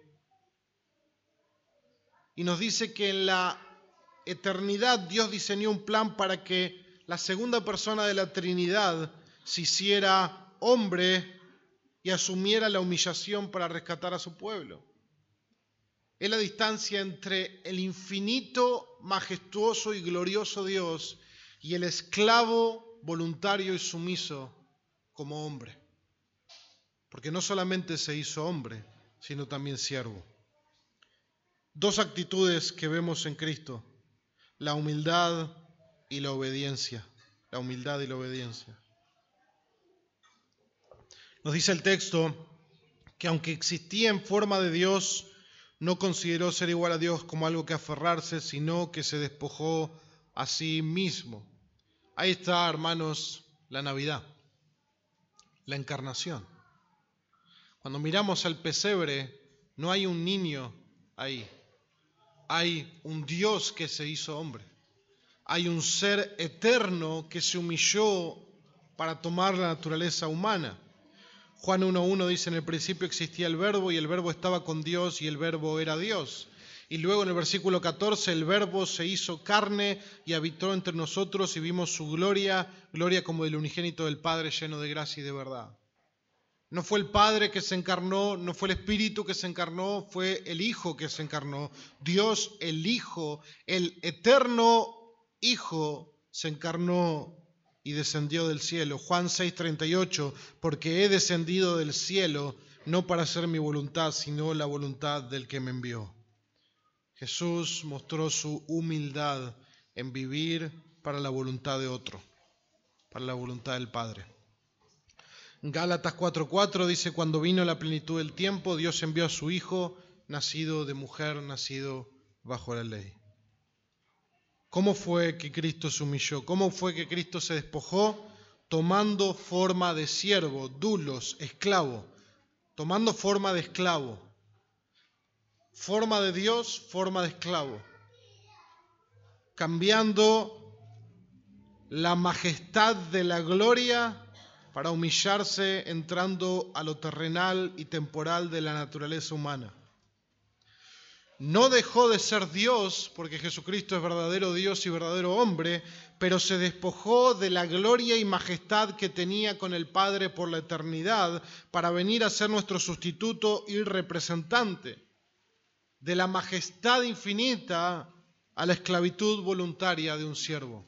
y nos dice que en la eternidad Dios diseñó un plan para que la segunda persona de la Trinidad se hiciera hombre y asumiera la humillación para rescatar a su pueblo. Es la distancia entre el infinito, majestuoso y glorioso Dios y el esclavo voluntario y sumiso como hombre. Porque no solamente se hizo hombre, sino también siervo. Dos actitudes que vemos en Cristo: la humildad y la obediencia. La humildad y la obediencia. Nos dice el texto que aunque existía en forma de Dios, no consideró ser igual a Dios como algo que aferrarse, sino que se despojó a sí mismo. Ahí está, hermanos, la Navidad, la encarnación. Cuando miramos al pesebre, no hay un niño ahí. Hay un Dios que se hizo hombre. Hay un ser eterno que se humilló para tomar la naturaleza humana. Juan uno uno dice, en el principio existía el verbo y el verbo estaba con Dios y el verbo era Dios. Y luego en el versículo catorce, el verbo se hizo carne y habitó entre nosotros y vimos su gloria, gloria como del unigénito del Padre lleno de gracia y de verdad. No fue el Padre que se encarnó, no fue el Espíritu que se encarnó, fue el Hijo que se encarnó. Dios, el Hijo, el eterno Hijo, se encarnó y descendió del cielo. Juan seis treinta y ocho, porque he descendido del cielo, no para hacer mi voluntad, sino la voluntad del que me envió. Jesús mostró su humildad en vivir para la voluntad de otro, para la voluntad del Padre. Gálatas cuatro cuatro dice, cuando vino la plenitud del tiempo, Dios envió a su Hijo, nacido de mujer, nacido bajo la ley. ¿Cómo fue que Cristo se humilló? ¿Cómo fue que Cristo se despojó? Tomando forma de siervo, dulos, esclavo, tomando forma de esclavo. Forma de Dios, forma de esclavo. Cambiando la majestad de la gloria para humillarse entrando a lo terrenal y temporal de la naturaleza humana. No dejó de ser Dios, porque Jesucristo es verdadero Dios y verdadero hombre, pero se despojó de la gloria y majestad que tenía con el Padre por la eternidad para venir a ser nuestro sustituto y representante. De la majestad infinita a la esclavitud voluntaria de un siervo.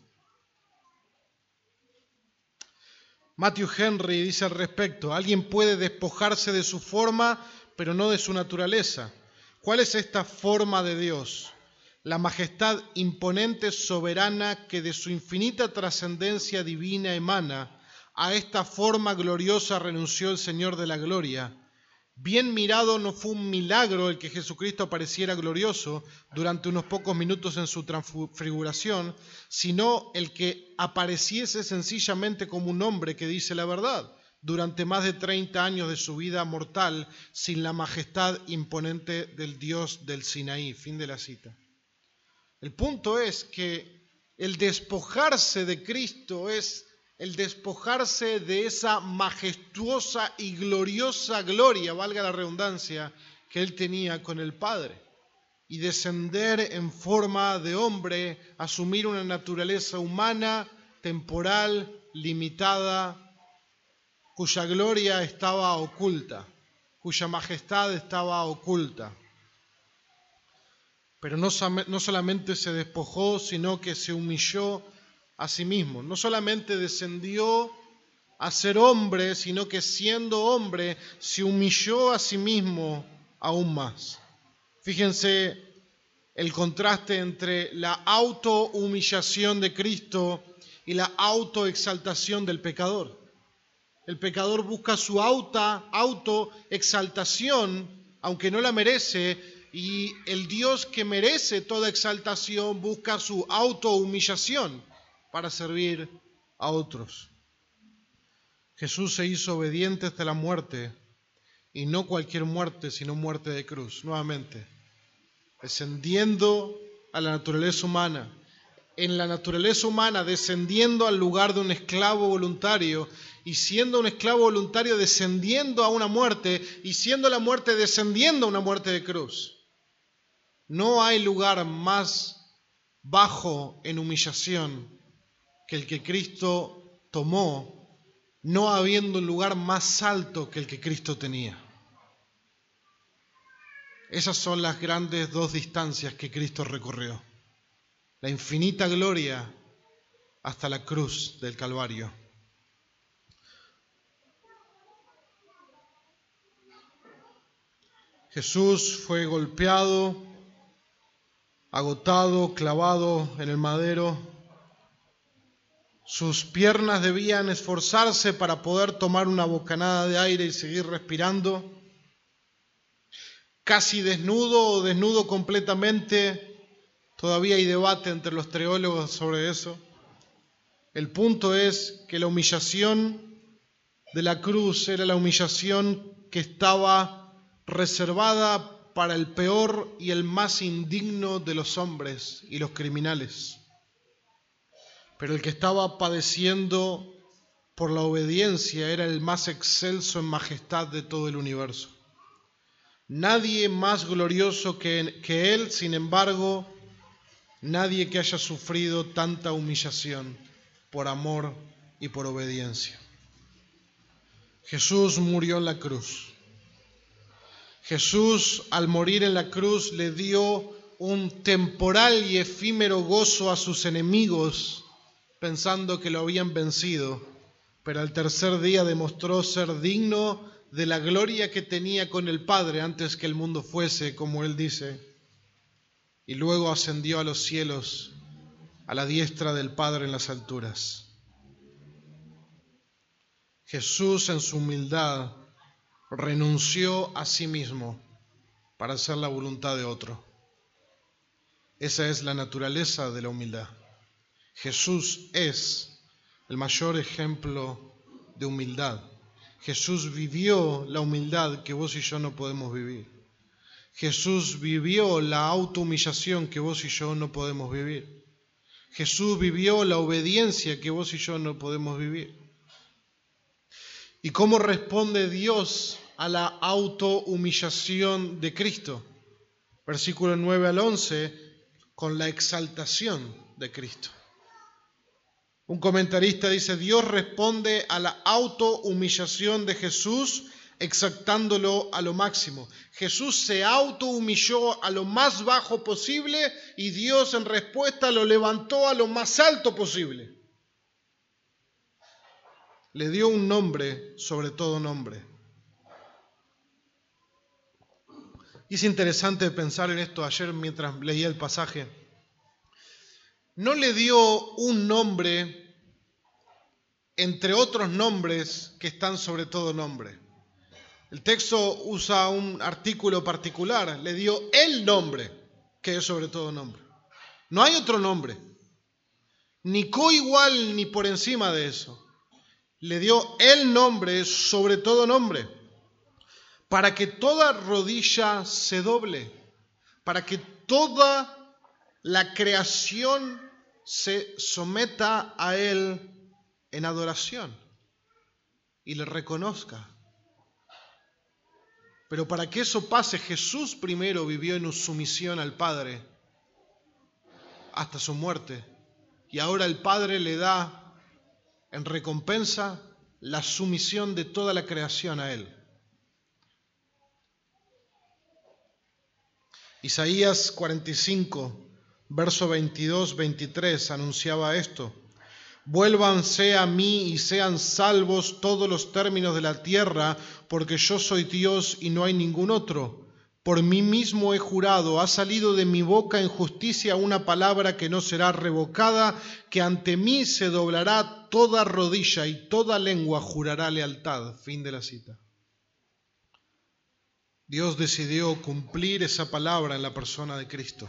Matthew Henry dice al respecto: alguien puede despojarse de su forma, pero no de su naturaleza. ¿Cuál es esta forma de Dios? La majestad imponente, soberana, que de su infinita trascendencia divina emana. A esta forma gloriosa renunció el Señor de la gloria. Bien mirado, no fue un milagro el que Jesucristo apareciera glorioso durante unos pocos minutos en su transfiguración, sino el que apareciese sencillamente como un hombre que dice la verdad, durante más de treinta años de su vida mortal, sin la majestad imponente del Dios del Sinaí. Fin de la cita. El punto es que el despojarse de Cristo es el despojarse de esa majestuosa y gloriosa gloria, valga la redundancia, que él tenía con el Padre, y descender en forma de hombre, asumir una naturaleza humana, temporal, limitada, cuya gloria estaba oculta, cuya majestad estaba oculta. Pero no, no solamente se despojó, sino que se humilló a sí mismo. No solamente descendió a ser hombre, sino que siendo hombre se humilló a sí mismo aún más. Fíjense el contraste entre la autohumillación de Cristo y la autoexaltación del pecador. El pecador busca su auto, autoexaltación, aunque no la merece, y el Dios que merece toda exaltación busca su autohumillación para servir a otros. Jesús se hizo obediente hasta la muerte, y no cualquier muerte, sino muerte de cruz, nuevamente, descendiendo a la naturaleza humana, en la naturaleza humana descendiendo al lugar de un esclavo voluntario, y siendo un esclavo voluntario descendiendo a una muerte, y siendo la muerte descendiendo a una muerte de cruz. No hay lugar más bajo en humillación que el que Cristo tomó, no habiendo un lugar más alto que el que Cristo tenía. Esas son las grandes dos distancias que Cristo recorrió. La infinita gloria hasta la cruz del Calvario. Jesús fue golpeado, agotado, clavado en el madero. Sus piernas debían esforzarse para poder tomar una bocanada de aire y seguir respirando. Casi desnudo o desnudo completamente, todavía hay debate entre los teólogos sobre eso. El punto es que la humillación de la cruz era la humillación que estaba reservada para el peor y el más indigno de los hombres y los criminales. Pero el que estaba padeciendo por la obediencia era el más excelso en majestad de todo el universo. Nadie más glorioso que, que Él, sin embargo, nadie que haya sufrido tanta humillación por amor y por obediencia. Jesús murió en la cruz. Jesús, al morir en la cruz, le dio un temporal y efímero gozo a sus enemigos, pensando que lo habían vencido, pero al tercer día demostró ser digno de la gloria que tenía con el Padre antes que el mundo fuese, como él dice, y luego ascendió a los cielos, a la diestra del Padre en las alturas. Jesús, en su humildad, renunció a sí mismo para hacer la voluntad de otro. Esa es la naturaleza de la humildad. Jesús es el mayor ejemplo de humildad. Jesús vivió la humildad que vos y yo no podemos vivir. Jesús vivió la autohumillación que vos y yo no podemos vivir. Jesús vivió la obediencia que vos y yo no podemos vivir. ¿Y cómo responde Dios a la autohumillación de Cristo? Versículo nueve al once, con la exaltación de Cristo. Un comentarista dice: Dios responde a la autohumillación de Jesús exaltándolo a lo máximo. Jesús se autohumilló a lo más bajo posible y Dios en respuesta lo levantó a lo más alto posible. Le dio un nombre sobre todo nombre. Y es interesante pensar en esto ayer mientras leía el pasaje. No le dio un nombre entre otros nombres que están sobre todo nombre. El texto usa un artículo particular, le dio el nombre que es sobre todo nombre. No hay otro nombre, ni coigual ni por encima de eso. Le dio el nombre sobre todo nombre, para que toda rodilla se doble, para que toda la creación se someta a Él en adoración y le reconozca. Pero para que eso pase, Jesús primero vivió en sumisión al Padre hasta su muerte. Y ahora el Padre le da en recompensa la sumisión de toda la creación a Él. Isaías cuarenta y cinco, verso veintidós, veintitrés, anunciaba esto. Vuélvanse a mí y sean salvos todos los términos de la tierra, porque yo soy Dios y no hay ningún otro. Por mí mismo he jurado, ha salido de mi boca en justicia una palabra que no será revocada, que ante mí se doblará toda rodilla y toda lengua jurará lealtad. Fin de la cita. Dios decidió cumplir esa palabra en la persona de Cristo.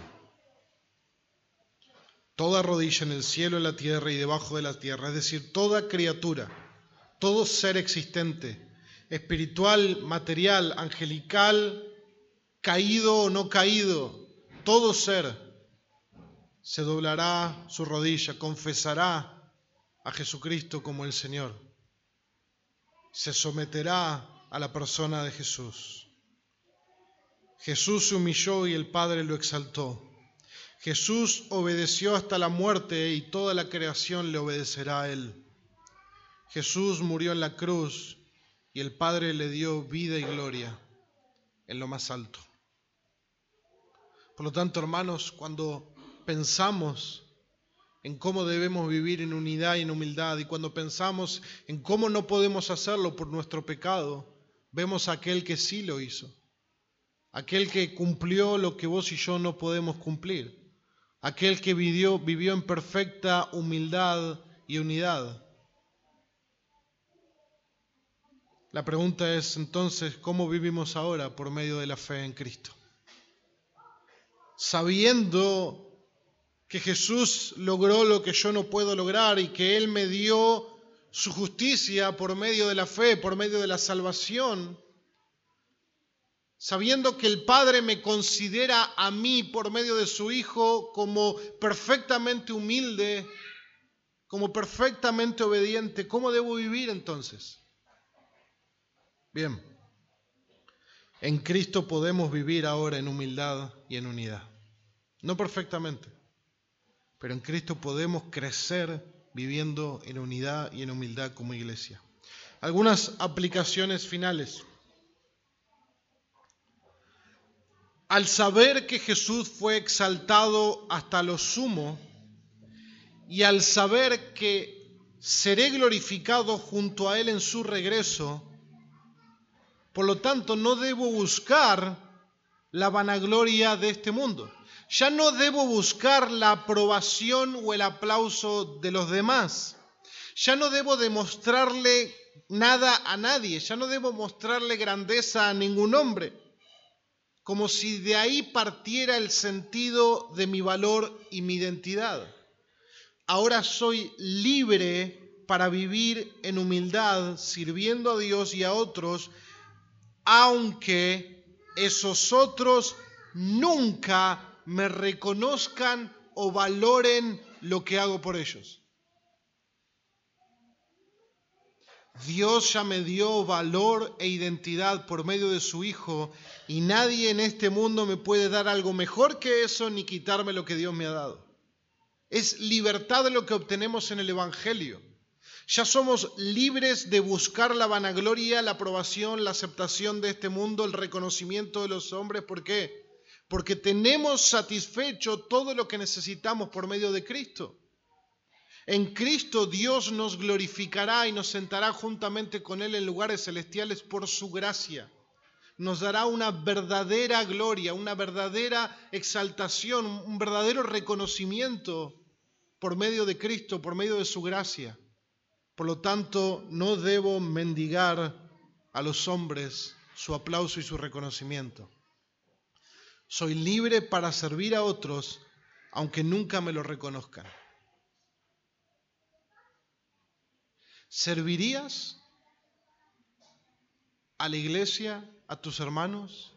Toda rodilla en el cielo, en la tierra y debajo de la tierra, es decir, toda criatura, todo ser existente, espiritual, material, angelical, caído o no caído, todo ser se doblará su rodilla, confesará a Jesucristo como el Señor, se someterá a la persona de Jesús. Jesús se humilló y el Padre lo exaltó. Jesús obedeció hasta la muerte y toda la creación le obedecerá a Él. Jesús murió en la cruz y el Padre le dio vida y gloria en lo más alto. Por lo tanto, hermanos, cuando pensamos en cómo debemos vivir en unidad y en humildad y cuando pensamos en cómo no podemos hacerlo por nuestro pecado, vemos a aquel que sí lo hizo, aquel que cumplió lo que vos y yo no podemos cumplir. Aquel que vivió, vivió en perfecta humildad y unidad. La pregunta es entonces, ¿cómo vivimos ahora por medio de la fe en Cristo? Sabiendo que Jesús logró lo que yo no puedo lograr y que Él me dio su justicia por medio de la fe, por medio de la salvación, sabiendo que el Padre me considera a mí por medio de su Hijo como perfectamente humilde, como perfectamente obediente, ¿cómo debo vivir entonces? Bien, en Cristo podemos vivir ahora en humildad y en unidad. No perfectamente, pero en Cristo podemos crecer viviendo en unidad y en humildad como iglesia. Algunas aplicaciones finales. Al saber que Jesús fue exaltado hasta lo sumo y al saber que seré glorificado junto a Él en su regreso, por lo tanto no debo buscar la vanagloria de este mundo. Ya no debo buscar la aprobación o el aplauso de los demás. Ya no debo demostrarle nada a nadie. Ya no debo mostrarle grandeza a ningún hombre. Como si de ahí partiera el sentido de mi valor y mi identidad. Ahora soy libre para vivir en humildad, sirviendo a Dios y a otros, aunque esos otros nunca me reconozcan o valoren lo que hago por ellos. Dios ya me dio valor e identidad por medio de su Hijo y nadie en este mundo me puede dar algo mejor que eso ni quitarme lo que Dios me ha dado. Es libertad lo que obtenemos en el Evangelio. Ya somos libres de buscar la vanagloria, la aprobación, la aceptación de este mundo, el reconocimiento de los hombres. ¿Por qué? Porque tenemos satisfecho todo lo que necesitamos por medio de Cristo. En Cristo Dios nos glorificará y nos sentará juntamente con Él en lugares celestiales por su gracia. Nos dará una verdadera gloria, una verdadera exaltación, un verdadero reconocimiento por medio de Cristo, por medio de su gracia. Por lo tanto, no debo mendigar a los hombres su aplauso y su reconocimiento. Soy libre para servir a otros, aunque nunca me lo reconozcan. ¿Servirías a la iglesia, a tus hermanos?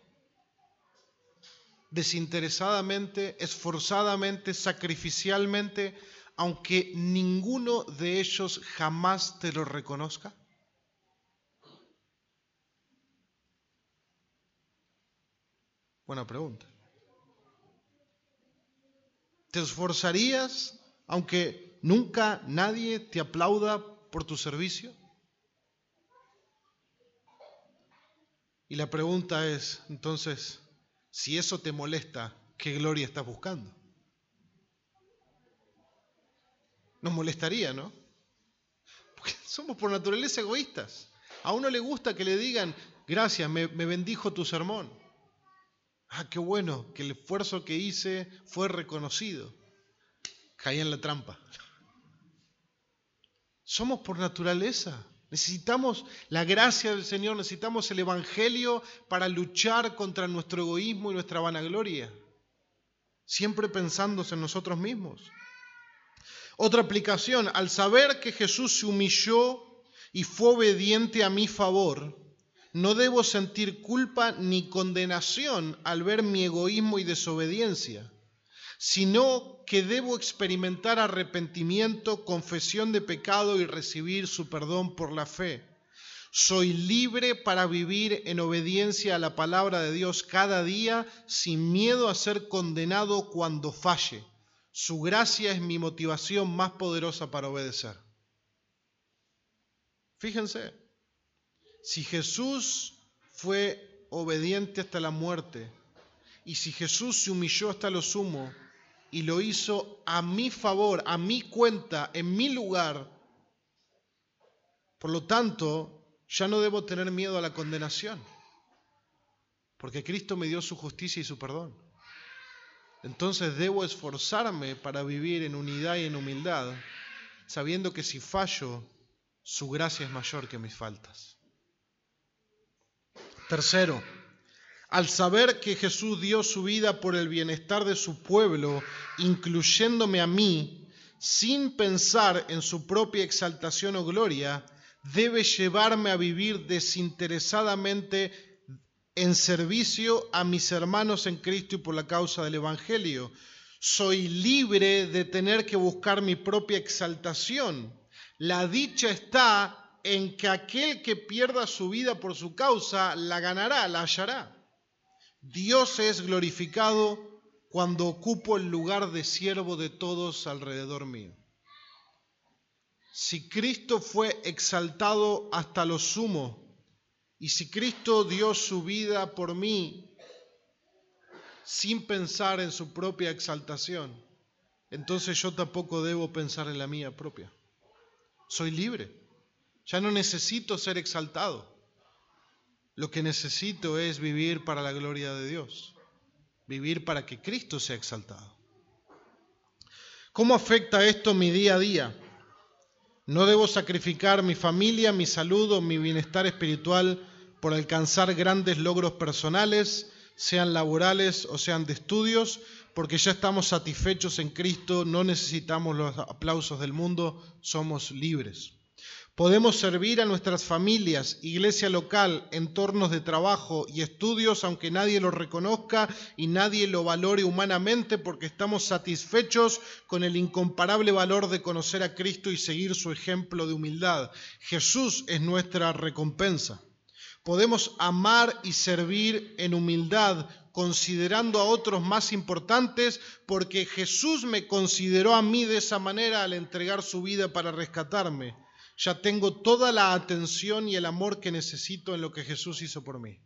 Desinteresadamente, esforzadamente, sacrificialmente, aunque ninguno de ellos jamás te lo reconozca. Buena pregunta. ¿Te esforzarías aunque nunca nadie te aplauda por tu servicio? Y la pregunta es, entonces, si eso te molesta, ¿qué gloria estás buscando? Nos molestaría, ¿no? Porque somos por naturaleza egoístas. A uno le gusta que le digan, gracias, me, me bendijo tu sermón. Ah, qué bueno, que el esfuerzo que hice fue reconocido. Caí en la trampa. Somos por naturaleza. Necesitamos la gracia del Señor, necesitamos el Evangelio para luchar contra nuestro egoísmo y nuestra vanagloria. Siempre pensando en nosotros mismos. Otra aplicación, al saber que Jesús se humilló y fue obediente a mi favor, no debo sentir culpa ni condenación al ver mi egoísmo y desobediencia, sino que debo experimentar arrepentimiento, confesión de pecado y recibir su perdón por la fe. Soy libre para vivir en obediencia a la palabra de Dios cada día sin miedo a ser condenado cuando falle. Su gracia es mi motivación más poderosa para obedecer. Fíjense, si Jesús fue obediente hasta la muerte y si Jesús se humilló hasta lo sumo y lo hizo a mi favor, a mi cuenta, en mi lugar, por lo tanto, ya no debo tener miedo a la condenación, porque Cristo me dio su justicia y su perdón. Entonces debo esforzarme para vivir en unidad y en humildad, sabiendo que si fallo, su gracia es mayor que mis faltas. Tercero, al saber que Jesús dio su vida por el bienestar de su pueblo, incluyéndome a mí, sin pensar en su propia exaltación o gloria, debe llevarme a vivir desinteresadamente en servicio a mis hermanos en Cristo y por la causa del Evangelio. Soy libre de tener que buscar mi propia exaltación. La dicha está en que aquel que pierda su vida por su causa, la ganará, la hallará. Dios es glorificado cuando ocupo el lugar de siervo de todos alrededor mío. Si Cristo fue exaltado hasta lo sumo, y si Cristo dio su vida por mí sin pensar en su propia exaltación, entonces yo tampoco debo pensar en la mía propia. Soy libre. Ya no necesito ser exaltado. Lo que necesito es vivir para la gloria de Dios. Vivir para que Cristo sea exaltado. ¿Cómo afecta esto mi día a día? No debo sacrificar mi familia, mi salud o mi bienestar espiritual por alcanzar grandes logros personales, sean laborales o sean de estudios, porque ya estamos satisfechos en Cristo, no necesitamos los aplausos del mundo, somos libres. Podemos servir a nuestras familias, iglesia local, entornos de trabajo y estudios, aunque nadie lo reconozca y nadie lo valore humanamente, porque estamos satisfechos con el incomparable valor de conocer a Cristo y seguir su ejemplo de humildad. Jesús es nuestra recompensa. Podemos amar y servir en humildad, considerando a otros más importantes, porque Jesús me consideró a mí de esa manera al entregar su vida para rescatarme. ya tengo toda la atención y el amor que necesito en lo que Jesús hizo por mí.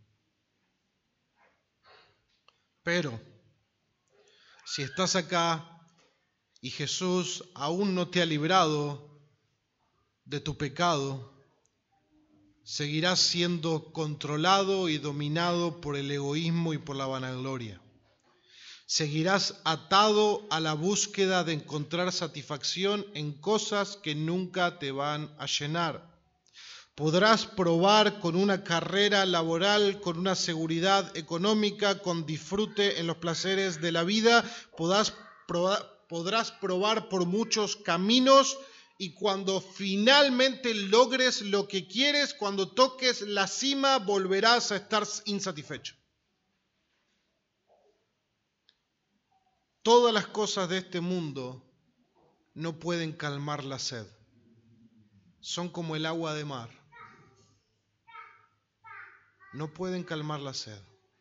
Pero, si estás acá y Jesús aún no te ha librado de tu pecado, seguirás siendo controlado y dominado por el egoísmo y por la vanagloria. Seguirás atado a la búsqueda de encontrar satisfacción en cosas que nunca te van a llenar. Podrás probar con una carrera laboral, con una seguridad económica, con disfrute en los placeres de la vida. Podrás probar, podrás probar por muchos caminos y cuando finalmente logres lo que quieres, cuando toques la cima, volverás a estar insatisfecho. Todas las cosas de este mundo no pueden calmar la sed. Son como el agua de mar. No pueden calmar la sed.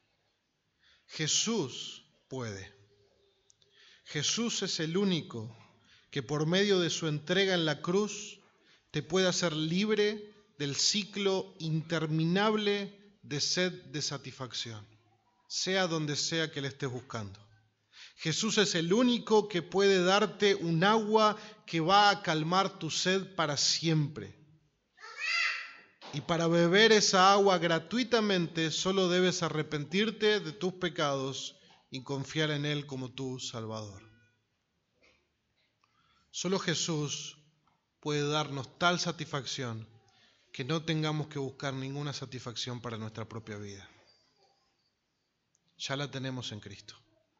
Jesús puede. Jesús es el único que por medio de su entrega en la cruz te puede hacer libre del ciclo interminable de sed de satisfacción, sea donde sea que le estés buscando. Jesús es el único que puede darte un agua que va a calmar tu sed para siempre. Y para beber esa agua gratuitamente solo debes arrepentirte de tus pecados y confiar en Él como tu Salvador. Solo Jesús puede darnos tal satisfacción que no tengamos que buscar ninguna satisfacción para nuestra propia vida. Ya la tenemos en Cristo.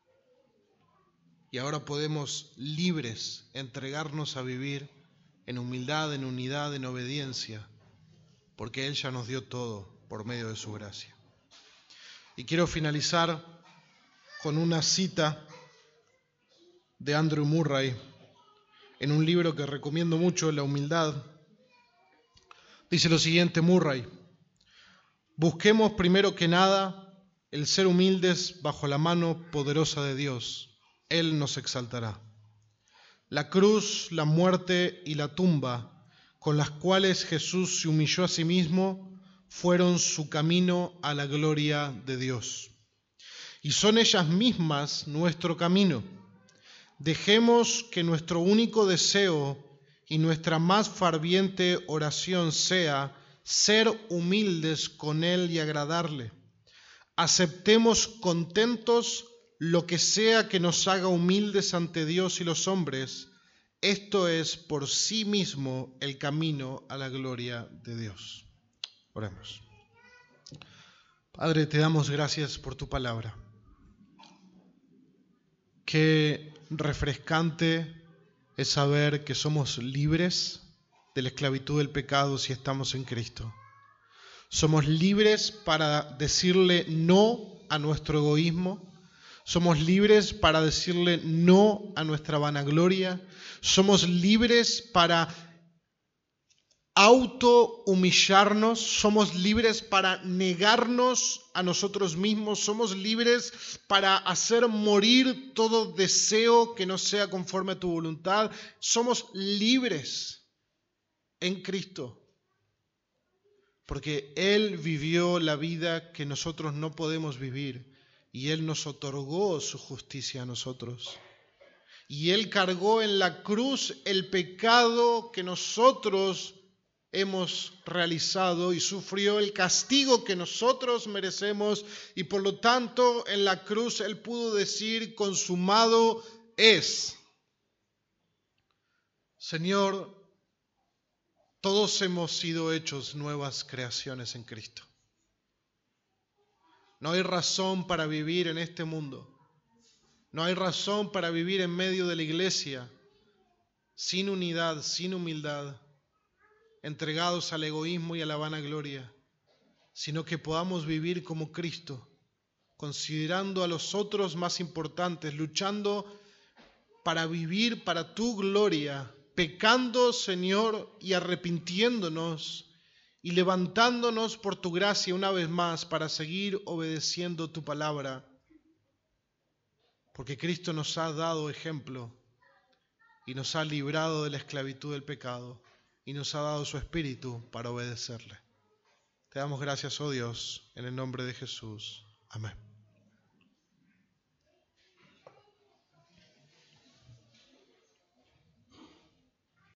Y ahora podemos libres entregarnos a vivir en humildad, en unidad, en obediencia, porque Él ya nos dio todo por medio de su gracia. Y quiero finalizar con una cita de Andrew Murray en un libro que recomiendo mucho, La humildad. Dice lo siguiente Murray: busquemos primero que nada el ser humildes bajo la mano poderosa de Dios. Él nos exaltará. La cruz, la muerte y la tumba, con las cuales Jesús se humilló a sí mismo, fueron su camino a la gloria de Dios. Y son ellas mismas nuestro camino. Dejemos que nuestro único deseo y nuestra más ferviente oración sea ser humildes con Él y agradarle. Aceptemos contentos lo que sea que nos haga humildes ante Dios y los hombres. Esto es por sí mismo el camino a la gloria de Dios. Oremos. Padre, te damos gracias por tu palabra. Qué refrescante es saber que somos libres de la esclavitud del pecado si estamos en Cristo. Somos libres para decirle no a nuestro egoísmo. Somos libres para decirle no a nuestra vanagloria. Somos libres para auto-humillarnos. Somos libres para negarnos a nosotros mismos. Somos libres para hacer morir todo deseo que no sea conforme a tu voluntad. Somos libres en Cristo. Porque Él vivió la vida que nosotros no podemos vivir. Y Él nos otorgó su justicia a nosotros. Y Él cargó en la cruz el pecado que nosotros hemos realizado y sufrió el castigo que nosotros merecemos. Y por lo tanto, en la cruz Él pudo decir: consumado es. Señor, todos hemos sido hechos nuevas creaciones en Cristo. No hay razón para vivir en este mundo. No hay razón para vivir en medio de la iglesia sin unidad, sin humildad, entregados al egoísmo y a la vanagloria, sino que podamos vivir como Cristo, considerando a los otros más importantes, luchando para vivir para tu gloria, pecando, Señor, y arrepintiéndonos, y levantándonos por tu gracia una vez más para seguir obedeciendo tu palabra, porque Cristo nos ha dado ejemplo y nos ha librado de la esclavitud del pecado. y nos ha dado su Espíritu para obedecerle. Te damos gracias, oh Dios, en el nombre de Jesús. Amén.